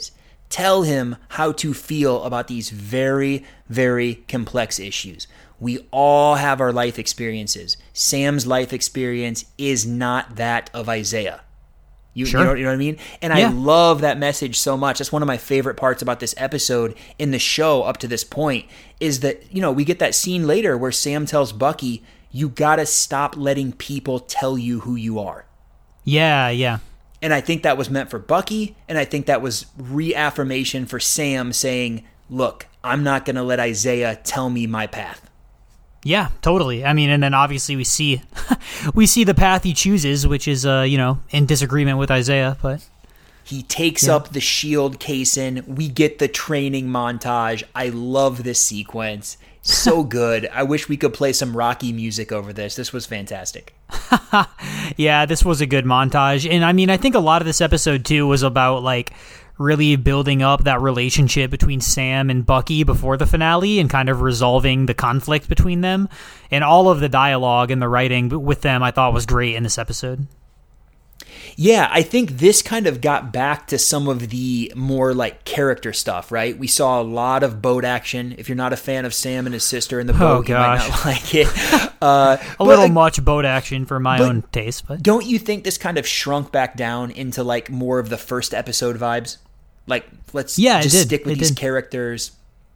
Tell him how to feel about these very, very complex issues. We all have our life experiences. Sam's life experience is not that of Isaiah. You, sure. you, know, you know what I mean? And yeah. I love that message so much. That's one of my favorite parts about this episode in the show up to this point is that, you know, we get that scene later where Sam tells Bucky, you got to stop letting people tell you who you are. Yeah, yeah. And I think that was meant for Bucky, and I think that was reaffirmation for Sam saying, look, I'm not going to let Isaiah tell me my path. Yeah, totally. I mean, and then obviously we see we see the path he chooses, which is, uh, you know, in disagreement with Isaiah, but... He takes yeah. up the shield case in. We get the training montage. I love this sequence. So good. I wish we could play some Rocky music over this. This was fantastic. Yeah, this was a good montage. And I mean, I think a lot of this episode too was about like really building up that relationship between Sam and Bucky before the finale and kind of resolving the conflict between them. And all of the dialogue and the writing with them I thought was great in this episode. Yeah, I think this kind of got back to some of the more like character stuff, right? We saw a lot of boat action. If you're not a fan of Sam and his sister in the boat, oh, gosh. you might not like it. Uh, a little like, much boat action for my own taste. But don't you think this kind of shrunk back down into like more of the first episode vibes? Like, let's yeah, just it did. stick with it these did. characters.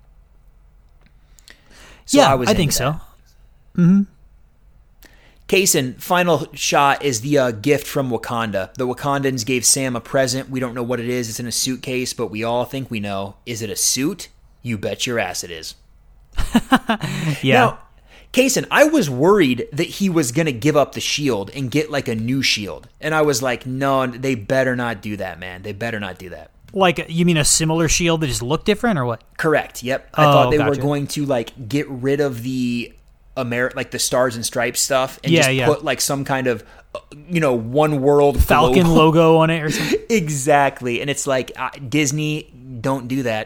So yeah, I, was I think that. so. Mm-hmm. Kaysen, final shot is the uh, gift from Wakanda. The Wakandans gave Sam a present. We don't know what it is. It's in a suitcase, but we all think we know. Is it a suit? You bet your ass it is. Yeah. Now, Kaysen, I was worried that he was going to give up the shield and get like a new shield. And I was like, no, they better not do that, man. They better not do that. Like, you mean a similar shield that just looked different or what? Correct. Yep. I oh, thought they gotcha. were going to like get rid of the Ameri- like the stars and stripes stuff and yeah, just yeah. put like some kind of, you know, one world Falcon logo. logo on it or something. Exactly. And it's like, uh, Disney, don't do that.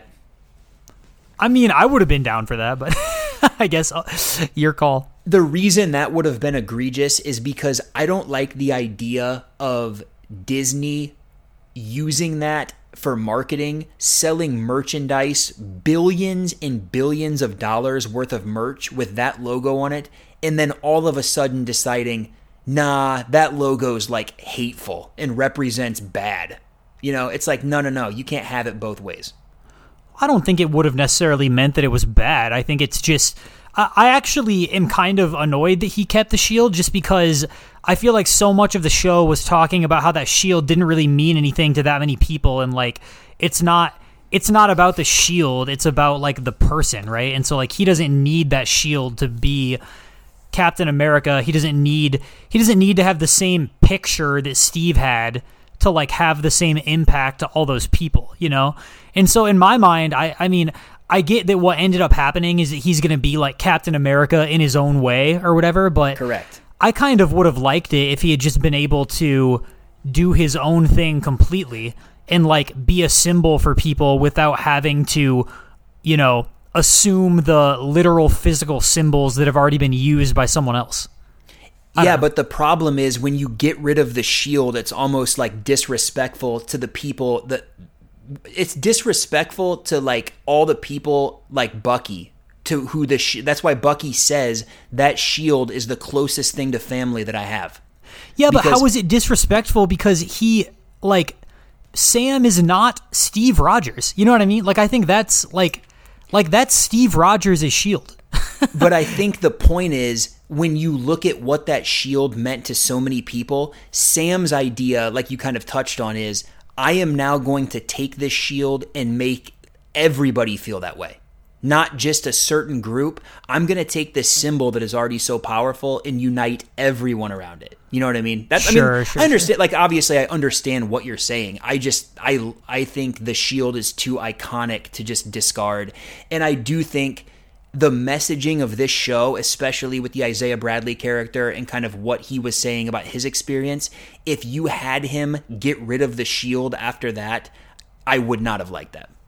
I mean, I would have been down for that, but I guess uh, your call. The reason that would have been egregious is because I don't like the idea of Disney using that for marketing, selling merchandise, billions and billions of dollars worth of merch with that logo on it, and then all of a sudden deciding, nah, that logo's like hateful and represents bad. You know, it's like, no, no, no, you can't have it both ways. I don't think it would have necessarily meant that it was bad. I think it's just, I, I actually am kind of annoyed that he kept the shield just because I feel like so much of the show was talking about how that shield didn't really mean anything to that many people. And like, it's not, it's not about the shield. It's about like the person, right? And so like, he doesn't need that shield to be Captain America. He doesn't need, he doesn't need to have the same picture that Steve had to like have the same impact to all those people, you know? And so in my mind, I, I mean, I get that what ended up happening is that he's going to be like Captain America in his own way or whatever, but correct. I kind of would have liked it if he had just been able to do his own thing completely and like be a symbol for people without having to, you know, assume the literal physical symbols that have already been used by someone else. Yeah, but the problem is when you get rid of the shield, it's almost like disrespectful to the people that it's disrespectful to like all the people like Bucky to who the sh- that's why Bucky says that shield is the closest thing to family that I have. Yeah, because, but how is it disrespectful? Because he like Sam is not Steve Rogers. You know what I mean? Like I think that's like like that's Steve Rogers' shield. But I think the point is when you look at what that shield meant to so many people, Sam's idea, like you kind of touched on, is I am now going to take this shield and make everybody feel that way. Not just a certain group. I'm going to take this symbol that is already so powerful and unite everyone around it. You know what I mean? That's, sure, I mean, sure, I understand. sure. Like, obviously, I understand what you're saying. I just, I, I think the shield is too iconic to just discard. And I do think the messaging of this show, especially with the Isaiah Bradley character and kind of what he was saying about his experience, if you had him get rid of the shield after that, I would not have liked that.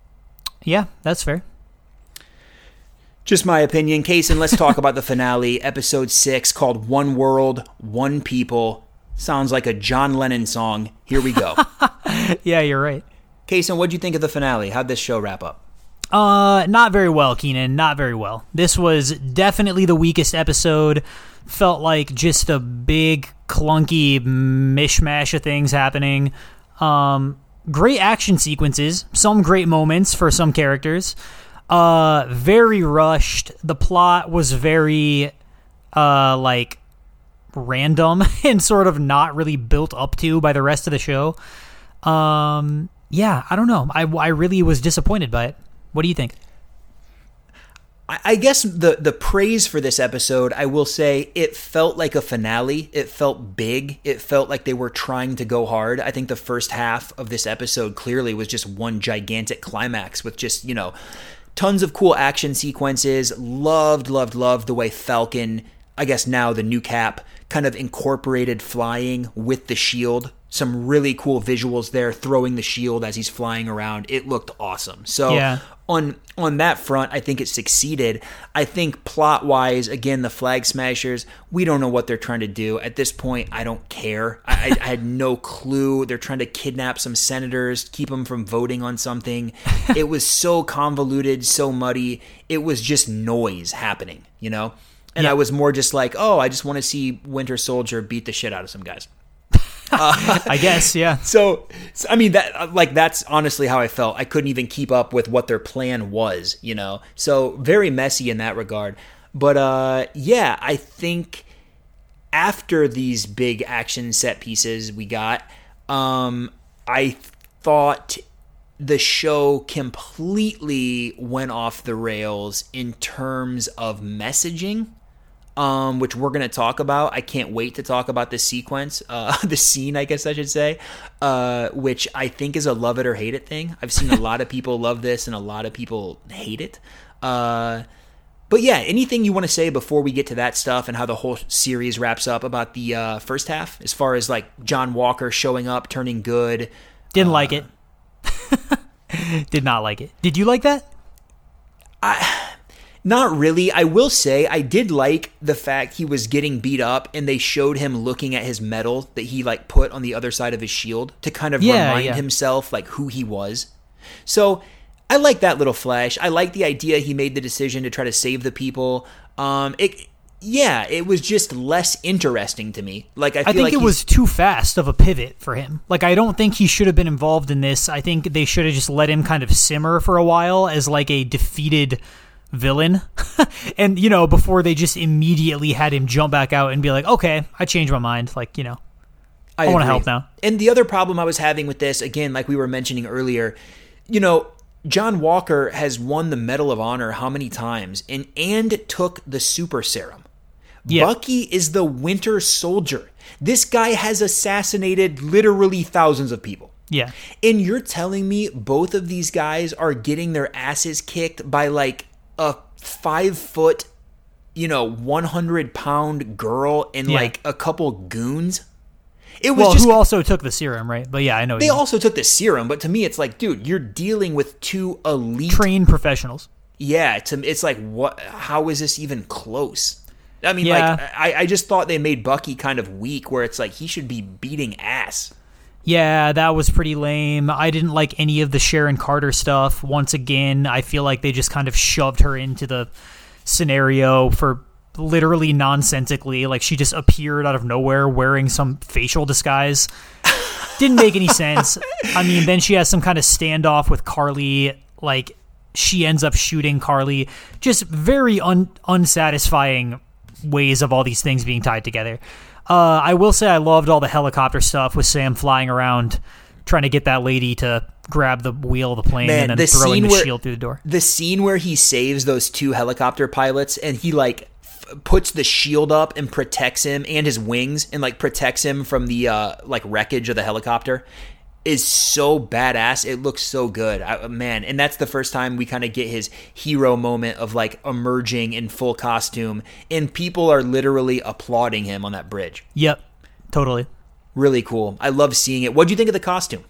Yeah, that's fair. Just my opinion. Kaysen, let's talk about the finale, episode six, called One World, One People. Sounds like a John Lennon song. Here we go. Yeah, you're right. Kason, what'd you think of the finale? How'd this show wrap up? Uh, not very well, Keenan. Not very well. This was definitely the weakest episode. Felt like just a big, clunky mishmash of things happening. Um, great action sequences. Some great moments for some characters. Uh, very rushed. The plot was very, uh, like, random and sort of not really built up to by the rest of the show. Um, yeah, I don't know. I, I really was disappointed by it. What do you think? I guess the the praise for this episode, I will say, it felt like a finale. It felt big. It felt like they were trying to go hard. I think the first half of this episode clearly was just one gigantic climax with just, you know, tons of cool action sequences. Loved, loved, loved the way Falcon, I guess now the new Cap, kind of incorporated flying with the shield. Some really cool visuals there, throwing the shield as he's flying around. It looked awesome. So yeah. on on that front, I think it succeeded. I think plot-wise, again, the Flag Smashers, we don't know what they're trying to do. At this point, I don't care. I, I had no clue. They're trying to kidnap some senators, keep them from voting on something. It was so convoluted, so muddy. It was just noise happening, you know? And yeah. I was more just like, oh, I just want to see Winter Soldier beat the shit out of some guys. Uh, I guess, yeah. So, so, I mean, that like that's honestly how I felt. I couldn't even keep up with what their plan was, you know. So very messy in that regard. But uh, yeah, I think after these big action set pieces we got, um, I thought the show completely went off the rails in terms of messaging. Um, which we're going to talk about. I can't wait to talk about this sequence, uh, the scene, I guess I should say, uh, which I think is a love it or hate it thing. I've seen a lot of people love this and a lot of people hate it. Uh, but yeah, anything you want to say before we get to that stuff and how the whole series wraps up about the uh, first half, as far as like John Walker showing up, turning good? Didn't uh, like it. Did not like it. Did you like that? I... Not really. I will say I did like the fact he was getting beat up and they showed him looking at his medal that he like put on the other side of his shield to kind of yeah, remind yeah. himself like who he was. So I like that little flash. I like the idea he made the decision to try to save the people. Um, it, yeah, it was just less interesting to me. Like I, feel I think like it was too fast of a pivot for him. Like I don't think he should have been involved in this. I think they should have just let him kind of simmer for a while as like a defeated villain. And, you know, before they just immediately had him jump back out and be like, okay, I changed my mind. Like, you know, I, I want to help now. And the other problem I was having with this, again, like we were mentioning earlier, you know, John Walker has won the Medal of Honor how many times and and took the super serum. Yeah. Bucky is the Winter Soldier. This guy has assassinated literally thousands of people. Yeah. And you're telling me both of these guys are getting their asses kicked by like a five foot, you know, one hundred pound girl and yeah. like a couple goons? It was well, just, who also took the serum, right? But yeah, I know. They you also took the serum, but to me, it's like, dude, you're dealing with two elite trained professionals. Yeah, to it's like, what? How is this even close? I mean, yeah. like, I, I just thought they made Bucky kind of weak, where it's like he should be beating ass. Yeah, that was pretty lame. I didn't like any of the Sharon Carter stuff. Once again, I feel like they just kind of shoved her into the scenario for literally nonsensically. Like she just appeared out of nowhere wearing some facial disguise. Didn't make any sense. I mean, then she has some kind of standoff with Carly. Like she ends up shooting Carly. Just very un- unsatisfying ways of all these things being tied together. Uh, I will say I loved all the helicopter stuff with Sam flying around trying to get that lady to grab the wheel of the plane Man, and then the throwing the where, shield through the door. The scene where he saves those two helicopter pilots and he like f- puts the shield up and protects him and his wings and like protects him from the uh, like wreckage of the helicopter is so badass. It looks so good. I, man, and that's the first time we kind of get his hero moment of like emerging in full costume and people are literally applauding him on that bridge. Yep, totally. Really cool. I love seeing it. What do you think of the costume?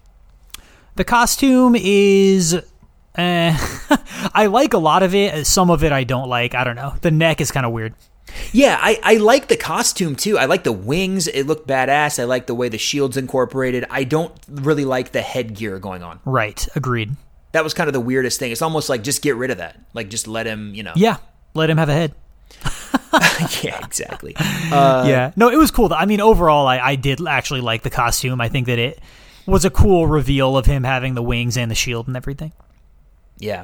The costume is... Eh, I like a lot of it. Some of it I don't like. I don't know. The neck is kind of weird. Yeah, I, I like the costume too. I like the wings. It looked badass. I like the way the shield's incorporated. I don't really like the headgear going on. Right. Agreed. That was kind of the weirdest thing. It's almost like just get rid of that. Like just let him, you know. Yeah. Let him have a head. Yeah, exactly. Uh, yeah. No, it was cool. I mean, overall, I, I did actually like the costume. I think that it was a cool reveal of him having the wings and the shield and everything. Yeah.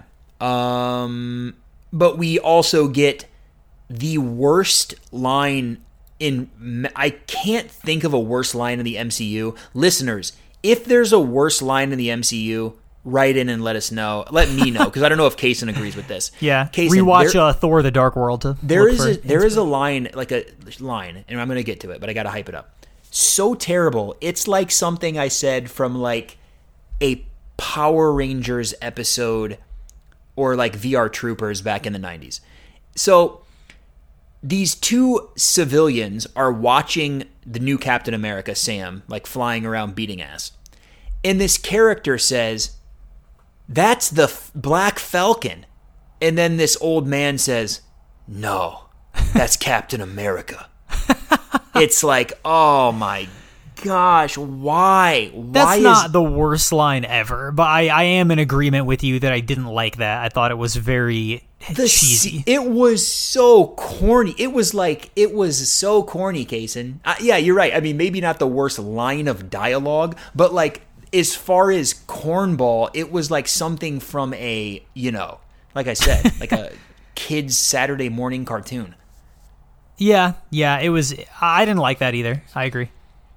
Um, but we also get the worst line in... I can't think of a worse line in the M C U. Listeners, if there's a worse line in the M C U... write in and let us know. Let me know, because I don't know if Kaysen agrees with this. Yeah, Kaysen, rewatch there, uh, Thor: The Dark World to there look is for a, there is a line, like a line, and I'm going to get to it, but I got to hype it up. So terrible. It's like something I said from like a Power Rangers episode or like V R Troopers back in the nineties. So these two civilians are watching the new Captain America, Sam, like flying around beating ass. And this character says, "That's the F- Black Falcon." And then this old man says, "No, that's Captain America." It's like, oh my gosh, why? Why That's is... not the worst line ever, but I, I am in agreement with you that I didn't like that. I thought it was very the cheesy. C- it was so corny. It was like, it was so corny, Kaysen. Uh, yeah, you're right. I mean, maybe not the worst line of dialogue, but like, as far as cornball, it was like something from a, you know, like I said, like a kid's Saturday morning cartoon. Yeah, yeah, it was. I didn't like that either. I agree.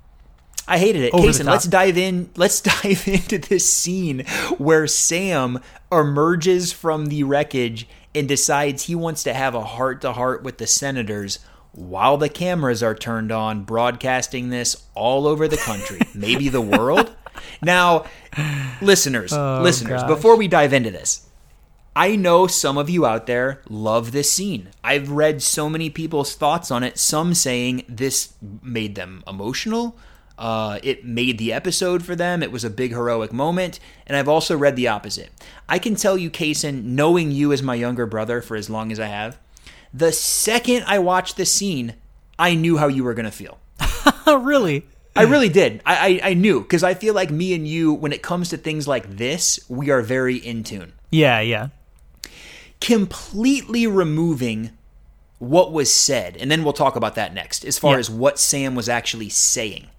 I hated it. Over the Kaysen, top. let's dive in. Let's dive into this scene where Sam emerges from the wreckage and decides he wants to have a heart-to-heart with the senators while the cameras are turned on, broadcasting this all over the country, maybe the world. Now, listeners, Oh, listeners, gosh. before we dive into this, I know some of you out there love this scene. I've read so many people's thoughts on it, some saying this made them emotional. Uh, it made the episode for them. It was a big heroic moment. And I've also read the opposite. I can tell you, Kaysen, knowing you as my younger brother for as long as I have, the second I watched this scene, I knew how you were going to feel. Really? I really did. I, I, I knew, because I feel like me and you, when it comes to things like this, we are very in tune. Yeah, yeah. Completely removing what was said, and then we'll talk about that next, as far Yeah. as what Sam was actually saying.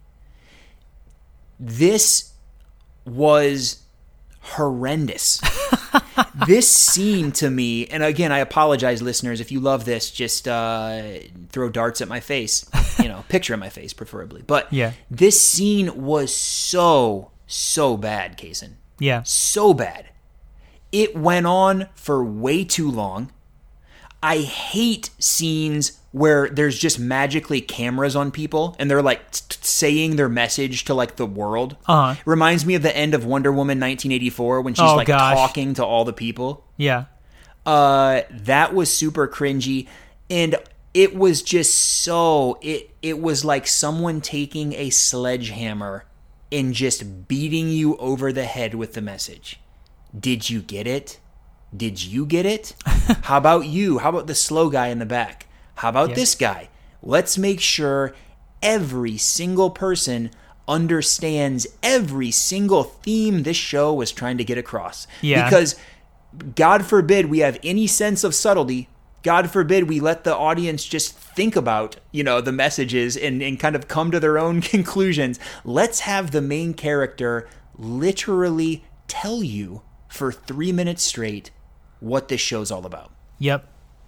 This was horrendous. This scene to me, and again, I apologize, listeners, if you love this, just uh, throw darts at my face, you know, picture in my face, preferably. But Yeah. this scene was so, so bad, Kaysen. Yeah. So bad. It went on for way too long. I hate scenes where there's just magically cameras on people and they're like t- t- saying their message to like the world. Uh-huh. Reminds me of the end of Wonder Woman nineteen eighty-four when she's Oh, like gosh. talking to all the people. Yeah. Uh, that was super cringy, and it was just so it it was like someone taking a sledgehammer and just beating you over the head with the message. Did you get it? Did you get it? How about you? How about the slow guy in the back? How about Yeah. this guy? Let's make sure every single person understands every single theme this show was trying to get across. Yeah. Because God forbid we have any sense of subtlety. God forbid we let the audience just think about, you know, the messages and, and kind of come to their own conclusions. Let's have the main character literally tell you for three minutes straight what this show's all about. Yep.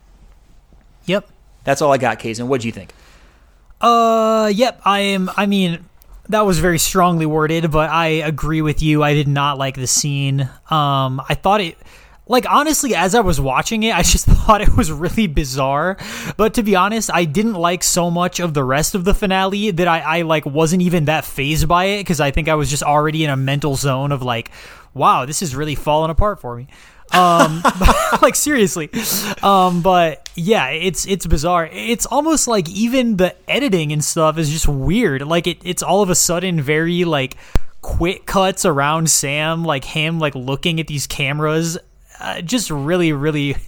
Yep. That's all I got, Kaysen. What'd you think? Uh, yep. I am. I mean, that was very strongly worded, but I agree with you. I did not like the scene. Um, I thought it, like, honestly, as I was watching it, I just thought it was really bizarre. But to be honest, I didn't like so much of the rest of the finale that I, I like, wasn't even that fazed by it because I think I was just already in a mental zone of like, wow, this is really falling apart for me. um like seriously um but yeah, it's it's bizarre. It's almost like even the editing and stuff is just weird. Like it it's all of a sudden very like quick cuts around Sam, like him like looking at these cameras, uh, just really really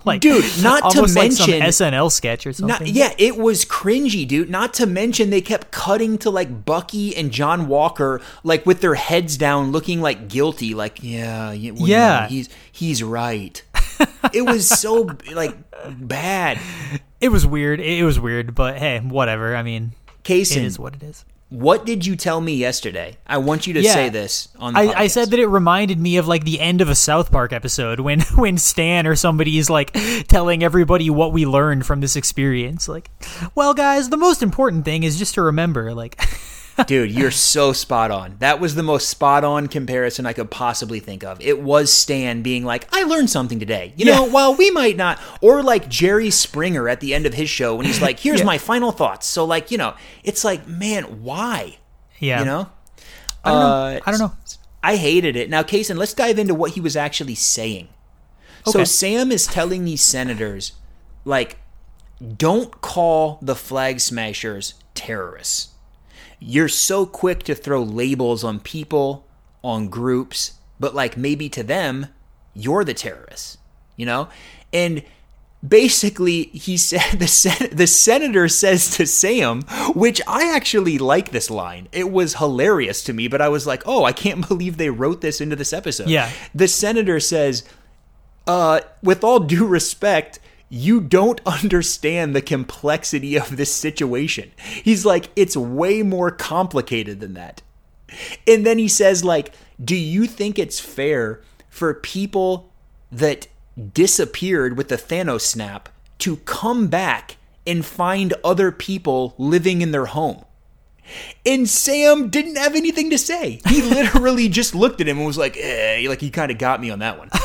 like, dude, not to almost like some mention S N L sketch or something. Not, yeah, it was cringy, dude. Not to mention they kept cutting to like Bucky and John Walker, like with their heads down, looking like guilty. Like, yeah, yeah, well, yeah. no, he's he's right. It was so like bad. It was weird. It was weird, but hey, whatever. I mean, Kaysen, it is what it is. What did you tell me yesterday? I want you to yeah. say this on the I, podcast. I said that it reminded me of like the end of a South Park episode when when Stan or somebody is like telling everybody what we learned from this experience. Like, well, guys, the most important thing is just to remember, like. Dude, you're so spot on. That was the most spot on comparison I could possibly think of. It was Stan being like, I learned something today. You know, yeah. while we might not, or like Jerry Springer at the end of his show when he's like, here's yeah. my final thoughts. So like, you know, it's like, man, why? Yeah. You know? I don't know. Uh, I don't know. I hated it. Now, Kaysen, let's dive into what he was actually saying. Okay. So Sam is telling these senators, like, don't call the Flag Smashers terrorists. You're so quick to throw labels on people, on groups, but like maybe to them, you're the terrorists, you know? And basically he said, the, sen- the senator says to Sam, which I actually like this line. It was hilarious to me, but I was like, oh, I can't believe they wrote this into this episode. Yeah. The senator says, uh, with all due respect, you don't understand the complexity of this situation. He's like, it's way more complicated than that. And then he says, like, do you think it's fair for people that disappeared with the Thanos snap to come back and find other people living in their home? And Sam didn't have anything to say. He literally just looked at him and was like, eh, like he kind of got me on that one.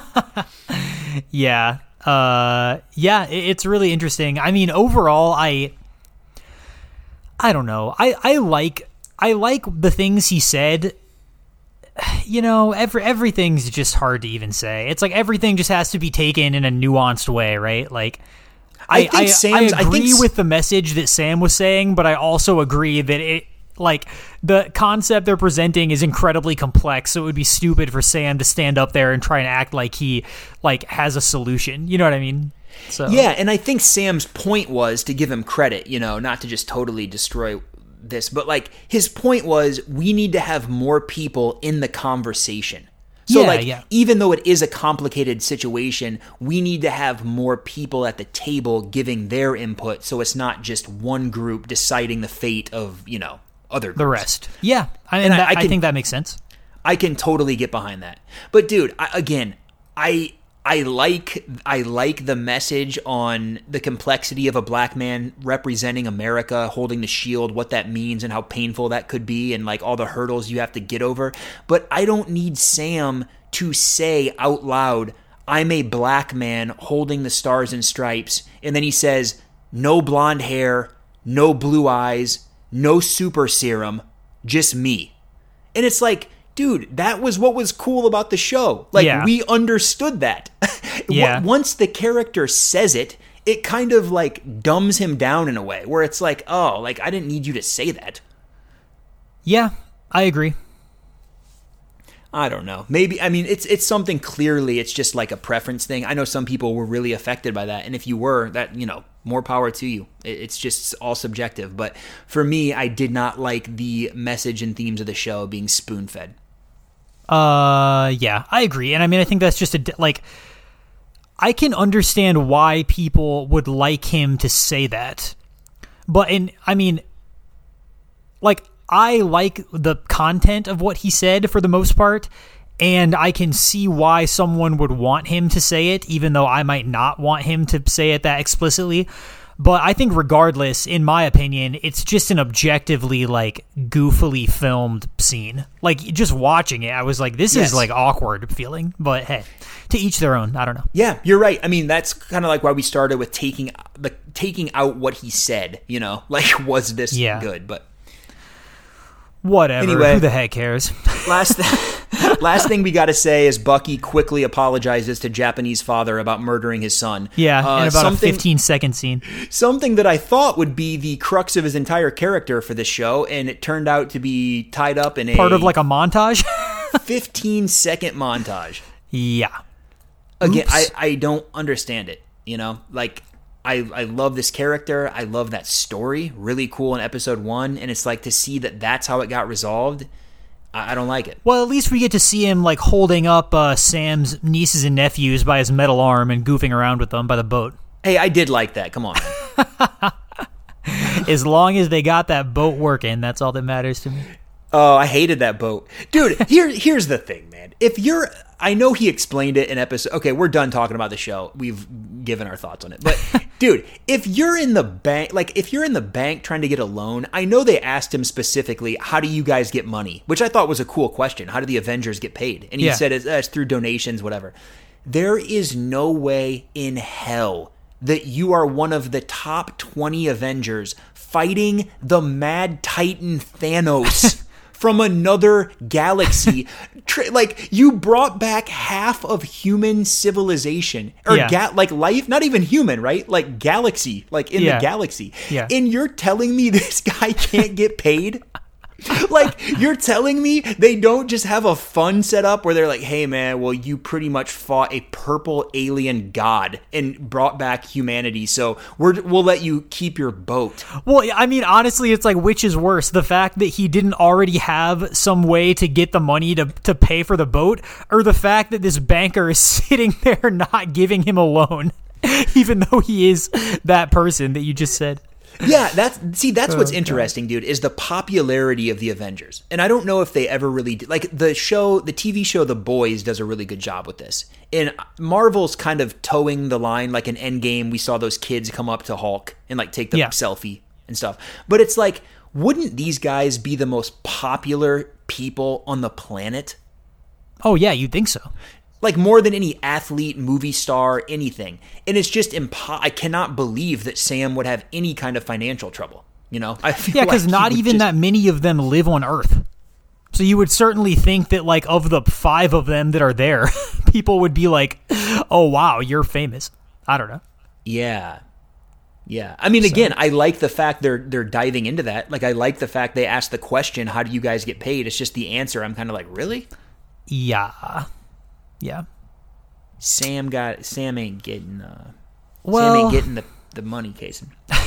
Yeah. Uh, yeah, it's really interesting. I mean, overall, I, I don't know. I, I like, I like the things he said. You know, every, everything's just hard to even say. It's like everything just has to be taken in a nuanced way, right? Like, I, I, think I, Sam's, I agree I think... with the message that Sam was saying, but I also agree that it, like, the concept they're presenting is incredibly complex, so it would be stupid for Sam to stand up there and try and act like he, like, has a solution. You know what I mean? So yeah, and I think Sam's point was, to give him credit, you know, not to just totally destroy this, but, like, his point was, we need to have more people in the conversation. So, yeah, like, yeah. even though it is a complicated situation, we need to have more people at the table giving their input, so it's not just one group deciding the fate of, you know, other groups. The rest. Yeah, I, mean, and that, I, I, can, I think that makes sense. I can totally get behind that. But dude, I, again, I I like I like the message on the complexity of a black man representing America, holding the shield, what that means and how painful that could be and like all the hurdles you have to get over. But I don't need Sam to say out loud, I'm a black man holding the stars and stripes, and then he says, no blonde hair, no blue eyes, no super serum, just me. And it's like, dude, that was what was cool about the show. Like, yeah. we understood that. Yeah. Once the character says it, it kind of, like, dumbs him down in a way, where it's like, oh, like, I didn't need you to say that. Yeah, I agree. I don't know. Maybe, I mean, it's it's something clearly, it's just like a preference thing. I know some people were really affected by that, and if you were, that, you know, more power to you. It's just all subjective. But for me, I did not like the message and themes of the show being spoon-fed. Uh, yeah, I agree. And I mean, I think that's just a, like, I can understand why people would like him to say that. But, in, I mean, like, I like the content of what he said for the most part, and I can see why someone would want him to say it, even though I might not want him to say it that explicitly. But I think regardless, in my opinion, it's just an objectively, like, goofily filmed scene. Like, just watching it, I was like, this yes. is, like, awkward feeling. But, hey, to each their own. I don't know. Yeah, you're right. I mean, that's kind of like why we started with taking the taking out what he said, you know? Like, was this yeah. good? But whatever. Anyway, who the heck cares? last th- last thing we got to say is Bucky quickly apologizes to Japanese father about murdering his son. Yeah, uh, in about a fifteen second scene. Something that I thought would be the crux of his entire character for this show, and it turned out to be tied up in a part of like a montage. fifteen second montage. Yeah. again, Oops. I, I don't understand it, you know? Like, I, I love this character. I love that story. Really cool in episode one. And it's like to see that that's how it got resolved. I, I don't like it. Well, at least we get to see him like holding up uh, Sam's nieces and nephews by his metal arm and goofing around with them by the boat. Hey, I did like that. Come on, man. As long as they got that boat working, that's all that matters to me. Oh, I hated that boat. Dude, here, here's the thing, man. If you're... I know he explained it in episode... Okay, we're done talking about the show. We've given our thoughts on it. But, dude, if you're in the bank... Like, if you're in the bank trying to get a loan, I know they asked him specifically, how do you guys get money? Which I thought was a cool question. How do the Avengers get paid? And he Yeah. said it's, uh, it's through donations, whatever. There is no way in hell that you are one of the top twenty Avengers fighting the Mad Titan Thanos from another galaxy. Tr- like, you brought back half of human civilization. Or, Yeah. ga- like, life, not even human, right? Like, galaxy, like, in Yeah. the galaxy. Yeah. And you're telling me this guy can't get paid? Like, you're telling me they don't just have a fun setup where they're like, hey, man, well, you pretty much fought a purple alien god and brought back humanity, so we're, we'll let you keep your boat. Well, I mean, honestly, it's like, which is worse? The fact that he didn't already have some way to get the money to, to pay for the boat, or the fact that this banker is sitting there not giving him a loan, even though he is that person that you just said? Yeah, that's see, that's what's Oh, interesting, dude, is the popularity of the Avengers. And I don't know if they ever really did. Like, the show, the T V show The Boys does a really good job with this. And Marvel's kind of towing the line, like in Endgame, we saw those kids come up to Hulk and like take the Yeah. selfie and stuff. But it's like, wouldn't these guys be the most popular people on the planet? Oh, yeah, you'd think so. Like, more than any athlete, movie star, anything. And it's just impo- I cannot believe that Sam would have any kind of financial trouble. You know? I feel Yeah, because like he not would even just- that many of them live on Earth. So you would certainly think that, like, of the five of them that are there, people would be like, oh, wow, you're famous. I don't know. Yeah. Yeah. I mean, again, I like the fact they're they're diving into that. Like, I like the fact they asked the question, how do you guys get paid? It's just the answer. I'm kind of like, really? Yeah. Yeah. Sam got Sam ain't getting uh Sam Well- ain't getting the, the money, Kaysen.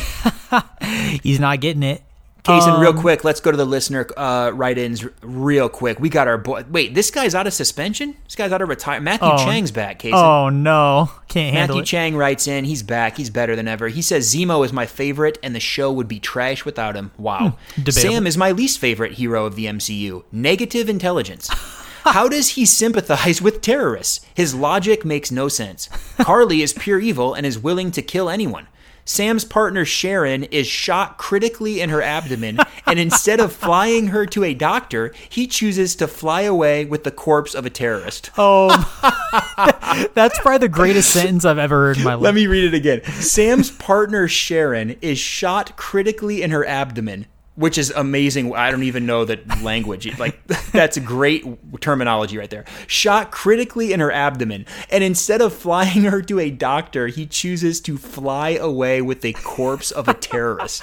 He's not getting it. Kaysen, real Um, quick, let's go to the listener uh, write-ins r- real quick. We got our boy. Wait, this guy's out of suspension? This guy's out of retirement. Matthew Oh. Chang's back, Kaysen. Oh, no. Can't handle Matthew it. Chang writes in. He's back. He's better than ever. He says Zemo is my favorite, and the show would be trash without him. Wow. debatable. Sam is my least favorite hero of the M C U. Negative intelligence. How does he sympathize with terrorists? His logic makes no sense. Carly is pure evil and is willing to kill anyone. Sam's partner Sharon is shot critically in her abdomen, and instead of flying her to a doctor, he chooses to fly away with the corpse of a terrorist. Oh, that's probably the greatest sentence I've ever heard in my life. Let me read it again. Sam's partner Sharon is shot critically in her abdomen, which is amazing. I don't even know the language. Like, that's great terminology right there. Shot critically in her abdomen, and instead of flying her to a doctor, he chooses to fly away with the corpse of a terrorist.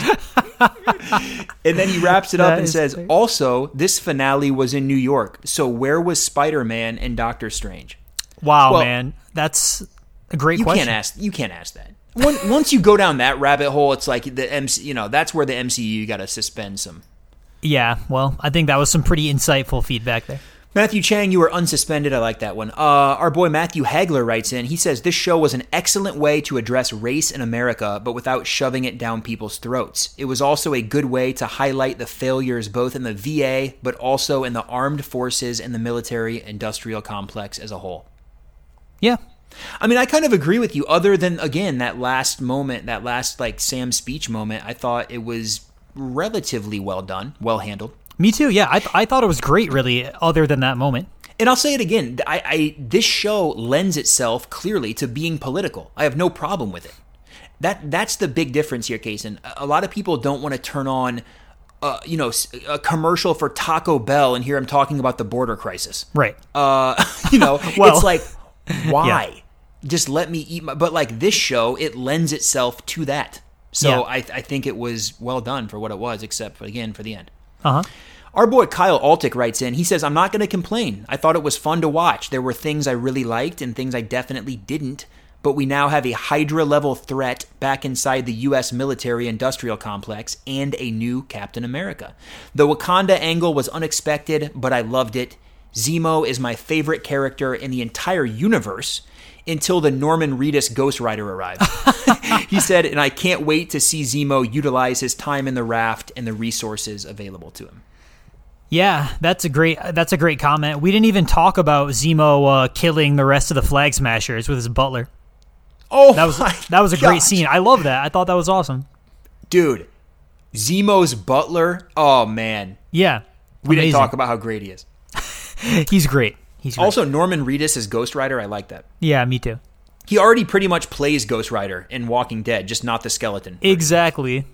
And then he wraps it up That and is says, great. also, this finale was in New York, so where was Spider-Man and Doctor Strange? Wow, Well, man. That's a great You question. can't ask. You can't ask that. When, once you go down that rabbit hole, it's like the M C. You know, that's where the M C U got to suspend some. Yeah, well, I think that was some pretty insightful feedback there. Matthew Chang, you were unsuspended. I like that one. Uh, our boy Matthew Hagler writes in. He says this show was an excellent way to address race in America, but without shoving it down people's throats. It was also a good way to highlight the failures both in the V A, but also in the armed forces and the military-industrial complex as a whole. Yeah. I mean, I kind of agree with you, other than, again, that last moment, that last, like, Sam speech moment. I thought it was relatively well done, well handled. Me too. Yeah, I, th- I thought it was great, really, other than that moment. And I'll say it again, I, I this show lends itself clearly to being political. I have no problem with it. That That's the big difference here, Kaysen. A lot of people don't want to turn on, uh, you know, a commercial for Taco Bell and hear him talking about the border crisis. Right. Uh, you know, Well, it's like, why? yeah. Just let me eat my... But like this show, it lends itself to that. So Yeah. I, I think it was well done for what it was, except, for, again, for the end. Uh-huh. Our boy Kyle Altick writes in, he says, I'm not going to complain. I thought it was fun to watch. There were things I really liked and things I definitely didn't, but we now have a Hydra-level threat back inside the U S military-industrial complex and a new Captain America. The Wakanda angle was unexpected, but I loved it. Zemo is my favorite character in the entire universe until the Norman Reedus Ghost Rider arrived. He said, and I can't wait to see Zemo utilize his time in the raft and the resources available to him. Yeah, that's a great that's a great comment. We didn't even talk about Zemo uh, killing the rest of the Flag Smashers with his butler. Oh, that was my that was a gosh. great scene. I love that. I thought that was awesome. Dude, Zemo's butler. Oh man. Yeah. We amazing. didn't talk about how great he is. He's great. He's great. Also, Norman Reedus as Ghost Rider. I like that. Yeah, me too. He already pretty much plays Ghost Rider in Walking Dead, just not the skeleton. Exactly.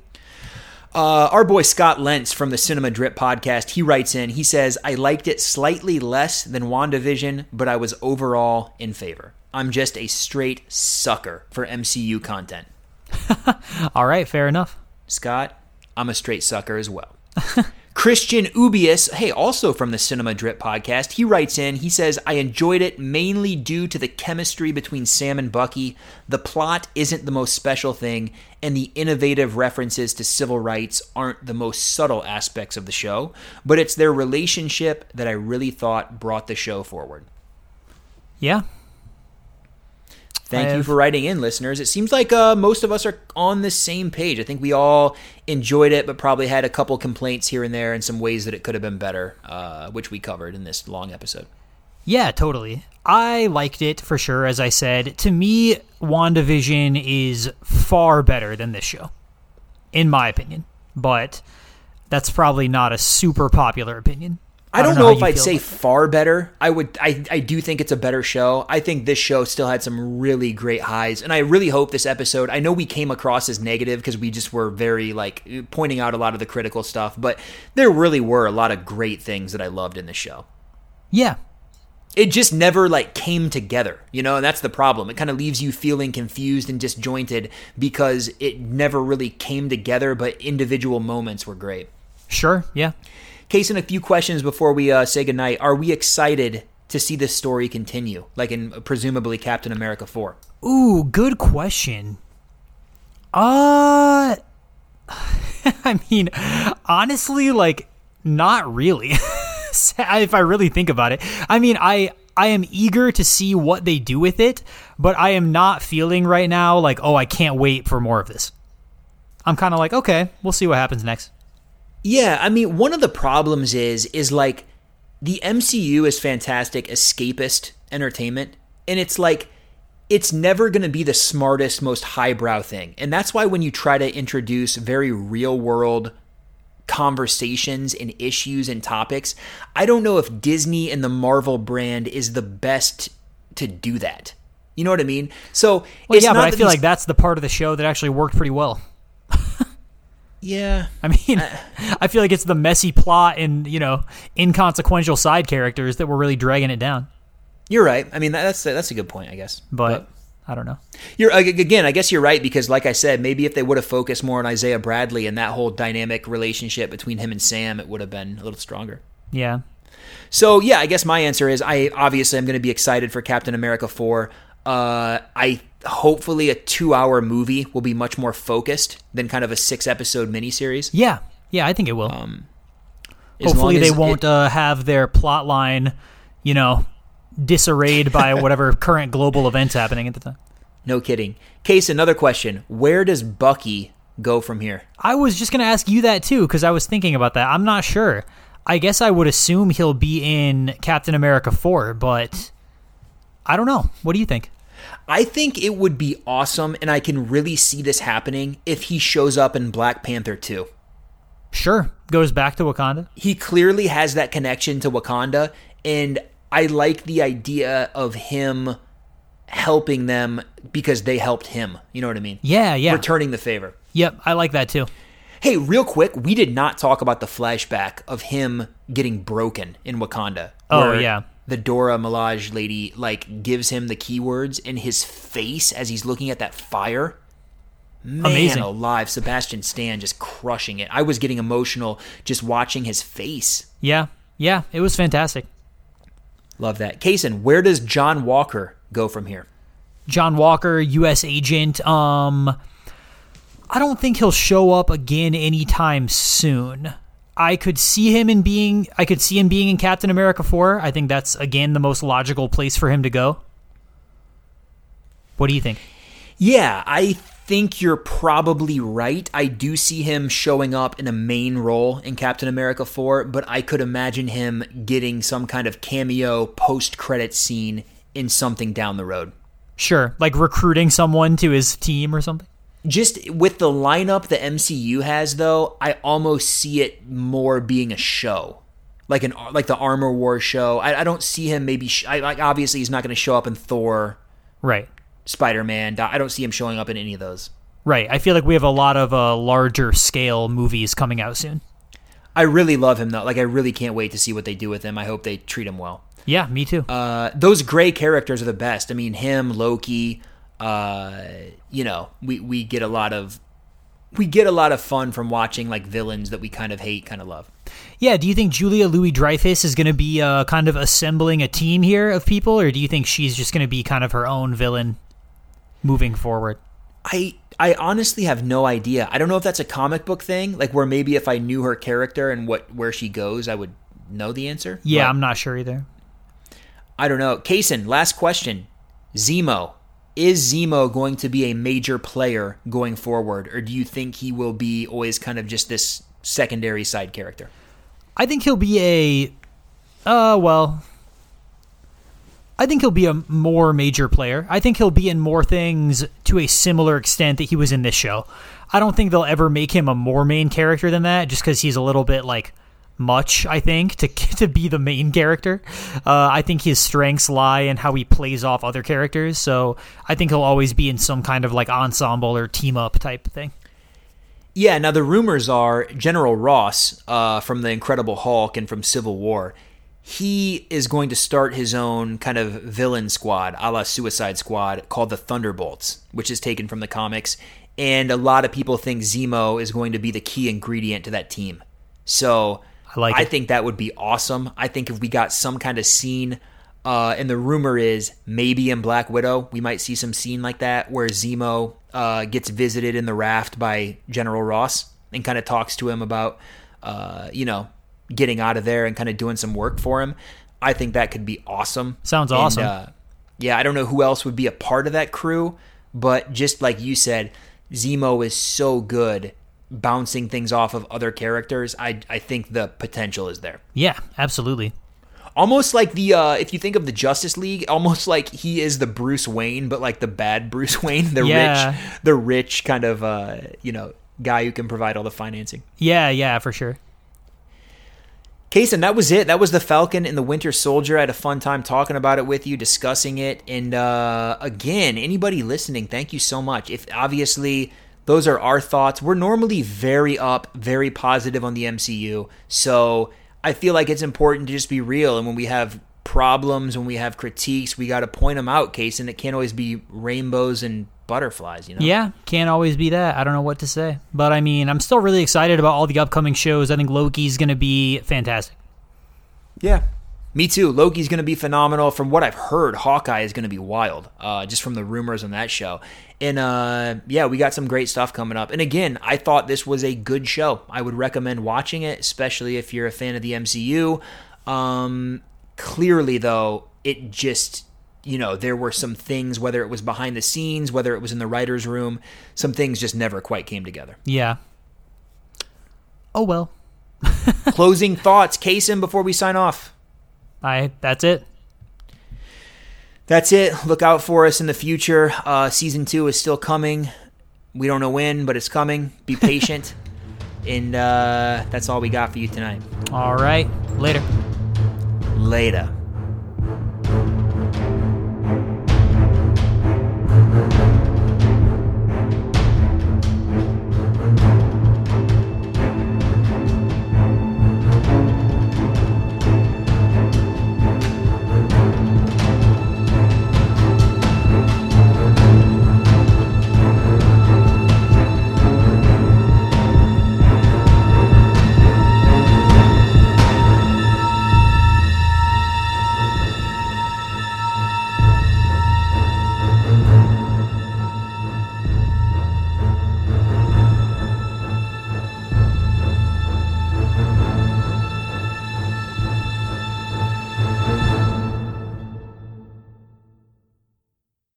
Uh, our boy Scott Lentz from the Cinema Drip podcast, he writes in, he says, I liked it slightly less than WandaVision, but I was overall in favor. I'm just a straight sucker for M C U content. All right, fair enough. Scott, I'm a straight sucker as well. Christian Ubius, hey, also from the Cinema Drip podcast, he writes in, he says, I enjoyed it mainly due to the chemistry between Sam and Bucky. The plot isn't the most special thing, and the innovative references to civil rights aren't the most subtle aspects of the show, but it's their relationship that I really thought brought the show forward. Yeah. Thank you for writing in, listeners. It seems like uh, most of us are on the same page. I think we all enjoyed it, but probably had a couple complaints here and there and some ways that it could have been better, uh, which we covered in this long episode. Yeah, totally. I liked it for sure, as I said. To me, WandaVision is far better than this show, in my opinion. But that's probably not a super popular opinion. I don't, I don't know, know if I'd say about far better. I would. I, I do think it's a better show. I think this show still had some really great highs, and I really hope this episode. I know we came across as negative because we just were very like pointing out a lot of the critical stuff, but there really were a lot of great things that I loved in the show. Yeah. It just never like came together, you know, and that's the problem. It kind of leaves you feeling confused and disjointed because it never really came together, but individual moments were great. Sure. Yeah. Case in a few questions before we uh, say goodnight. Are we excited to see this story continue, like in presumably Captain America four? Ooh, good question. Uh, I mean, honestly, like, not really. If I really think about it. I mean, I I am eager to see what they do with it, but I am not feeling right now like, oh, I can't wait for more of this. I'm kind of like, okay, we'll see what happens next. Yeah, I mean, one of the problems is, is like, the M C U is fantastic escapist entertainment, and it's like, it's never going to be the smartest, most highbrow thing. And that's why when you try to introduce very real-world conversations and issues and topics, I don't know if Disney and the Marvel brand is the best to do that. You know what I mean? So, well, it's yeah, not but I that feel these- like that's the part of the show that actually worked pretty well. Yeah. I mean, I feel like it's the messy plot and, you know, inconsequential side characters that were really dragging it down. You're right. I mean, that's a, that's a good point, I guess. But, but I don't know. You're again, I guess you're right, because like I said, maybe if they would have focused more on Isaiah Bradley and that whole dynamic relationship between him and Sam, it would have been a little stronger. Yeah. So, yeah, I guess my answer is I obviously am going to be excited for Captain America four. Uh, I hopefully a two-hour movie will be much more focused than kind of a six-episode miniseries. Yeah. Yeah, I think it will. Um, hopefully they it, won't uh, have their plot line, you know, disarrayed by whatever current global events happening at the time. No kidding. Case, another question. Where does Bucky go from here? I was just going to ask you that too, because I was thinking about that. I'm not sure. I guess I would assume he'll be in Captain America four, but I don't know. What do you think? I think it would be awesome, and I can really see this happening if he shows up in Black Panther two. Sure. Goes back to Wakanda. He clearly has that connection to Wakanda, and I like the idea of him helping them because they helped him. You know what I mean? Yeah, yeah. Returning the favor. Yep, I like that too. Hey, real quick, we did not talk about the flashback of him getting broken in Wakanda. Oh, yeah. The Dora Milaje lady, like, gives him the keywords, and his face as he's looking at that fire. Man Amazing. alive, Sebastian Stan just crushing it. I was getting emotional just watching his face. Yeah, yeah, it was fantastic. Love that. Kaysen, where does John Walker go from here? John Walker, U S agent. Um, I don't think he'll show up again anytime soon. I could see him in being. I could see him being in Captain America four. I think that's again the most logical place for him to go. What do you think? Yeah, I think you're probably right. I do see him showing up in a main role in Captain America four, but I could imagine him getting some kind of cameo post-credit scene in something down the road. Sure, like recruiting someone to his team or something. Just with the lineup the M C U has, though, I almost see it more being a show, like an like the Armor Wars show. I, I don't see him maybe. Sh- I, like obviously, he's not going to show up in Thor, right? Spider-Man. I don't see him showing up in any of those. Right. I feel like we have a lot of uh, larger scale movies coming out soon. I really love him though. Like I really can't wait to see what they do with him. I hope they treat him well. Yeah, me too. Uh, those gray characters are the best. I mean, him, Loki. Uh, you know, we, we get a lot of we get a lot of fun from watching like villains that we kind of hate, kind of love. Yeah. Do you think Julia Louis-Dreyfus is going to be uh, kind of assembling a team here of people, or do you think she's just going to be kind of her own villain moving forward? I I honestly have no idea. I don't know if that's a comic book thing, like where maybe if I knew her character and what where she goes, I would know the answer. Yeah, but I'm not sure either. I don't know. Kaysen, last question. Zemo. Is Zemo going to be a major player going forward, or do you think he will be always kind of just this secondary side character? I think he'll be a, uh, well, I think he'll be a more major player. I think he'll be in more things to a similar extent that he was in this show. I don't think they'll ever make him a more main character than that, just because he's a little bit like much, I think, to to be the main character. Uh, I think his strengths lie in how he plays off other characters, so I think he'll always be in some kind of like ensemble or team up type thing. Yeah, now the rumors are General Ross uh, from The Incredible Hulk and from Civil War, he is going to start his own kind of villain squad, a la Suicide Squad, called the Thunderbolts, which is taken from the comics, and a lot of people think Zemo is going to be the key ingredient to that team. So I like I it. think that would be awesome. I think if we got some kind of scene, uh, and the rumor is maybe in Black Widow, we might see some scene like that where Zemo uh, gets visited in the raft by General Ross and kind of talks to him about, uh, you know, getting out of there and kind of doing some work for him. I think that could be awesome. Sounds And, awesome. Uh, yeah, I don't know who else would be a part of that crew, but just like you said, Zemo is so good bouncing things off of other characters. I I think the potential is there. Yeah, absolutely. Almost like the, uh, if you think of the Justice League, almost like he is the Bruce Wayne, but like the bad Bruce Wayne, the Yeah. rich, the rich kind of, uh, you know, guy who can provide all the financing. Yeah, yeah, for sure. Kaysen, that was it. That was the Falcon and the Winter Soldier. I had a fun time talking about it with you, discussing it. And uh, again, anybody listening, thank you so much. If obviously those are our thoughts. We're normally very up, very positive on the M C U. So I feel like it's important to just be real. And when we have problems, when we have critiques, we got to point them out, Kaysen. It can't always be rainbows and butterflies, you know? Yeah, can't always be that. I don't know what to say. But I mean, I'm still really excited about all the upcoming shows. I think Loki's going to be fantastic. Yeah. Me too. Loki's going to be phenomenal. From what I've heard, Hawkeye is going to be wild, uh, just from the rumors on that show. And uh, yeah, we got some great stuff coming up. And again, I thought this was a good show. I would recommend watching it, especially if you're a fan of the M C U. Um, clearly, though, it just, you know, there were some things, whether it was behind the scenes, whether it was in the writer's room, some things just never quite came together. Yeah. Oh, well. Closing thoughts, Kaysen, before we sign off. I. That's it. That's it. Look out for us in the future. Uh, season two is still coming. We don't know when, but it's coming. Be patient. And uh, that's all we got for you tonight. All right. Later. Later.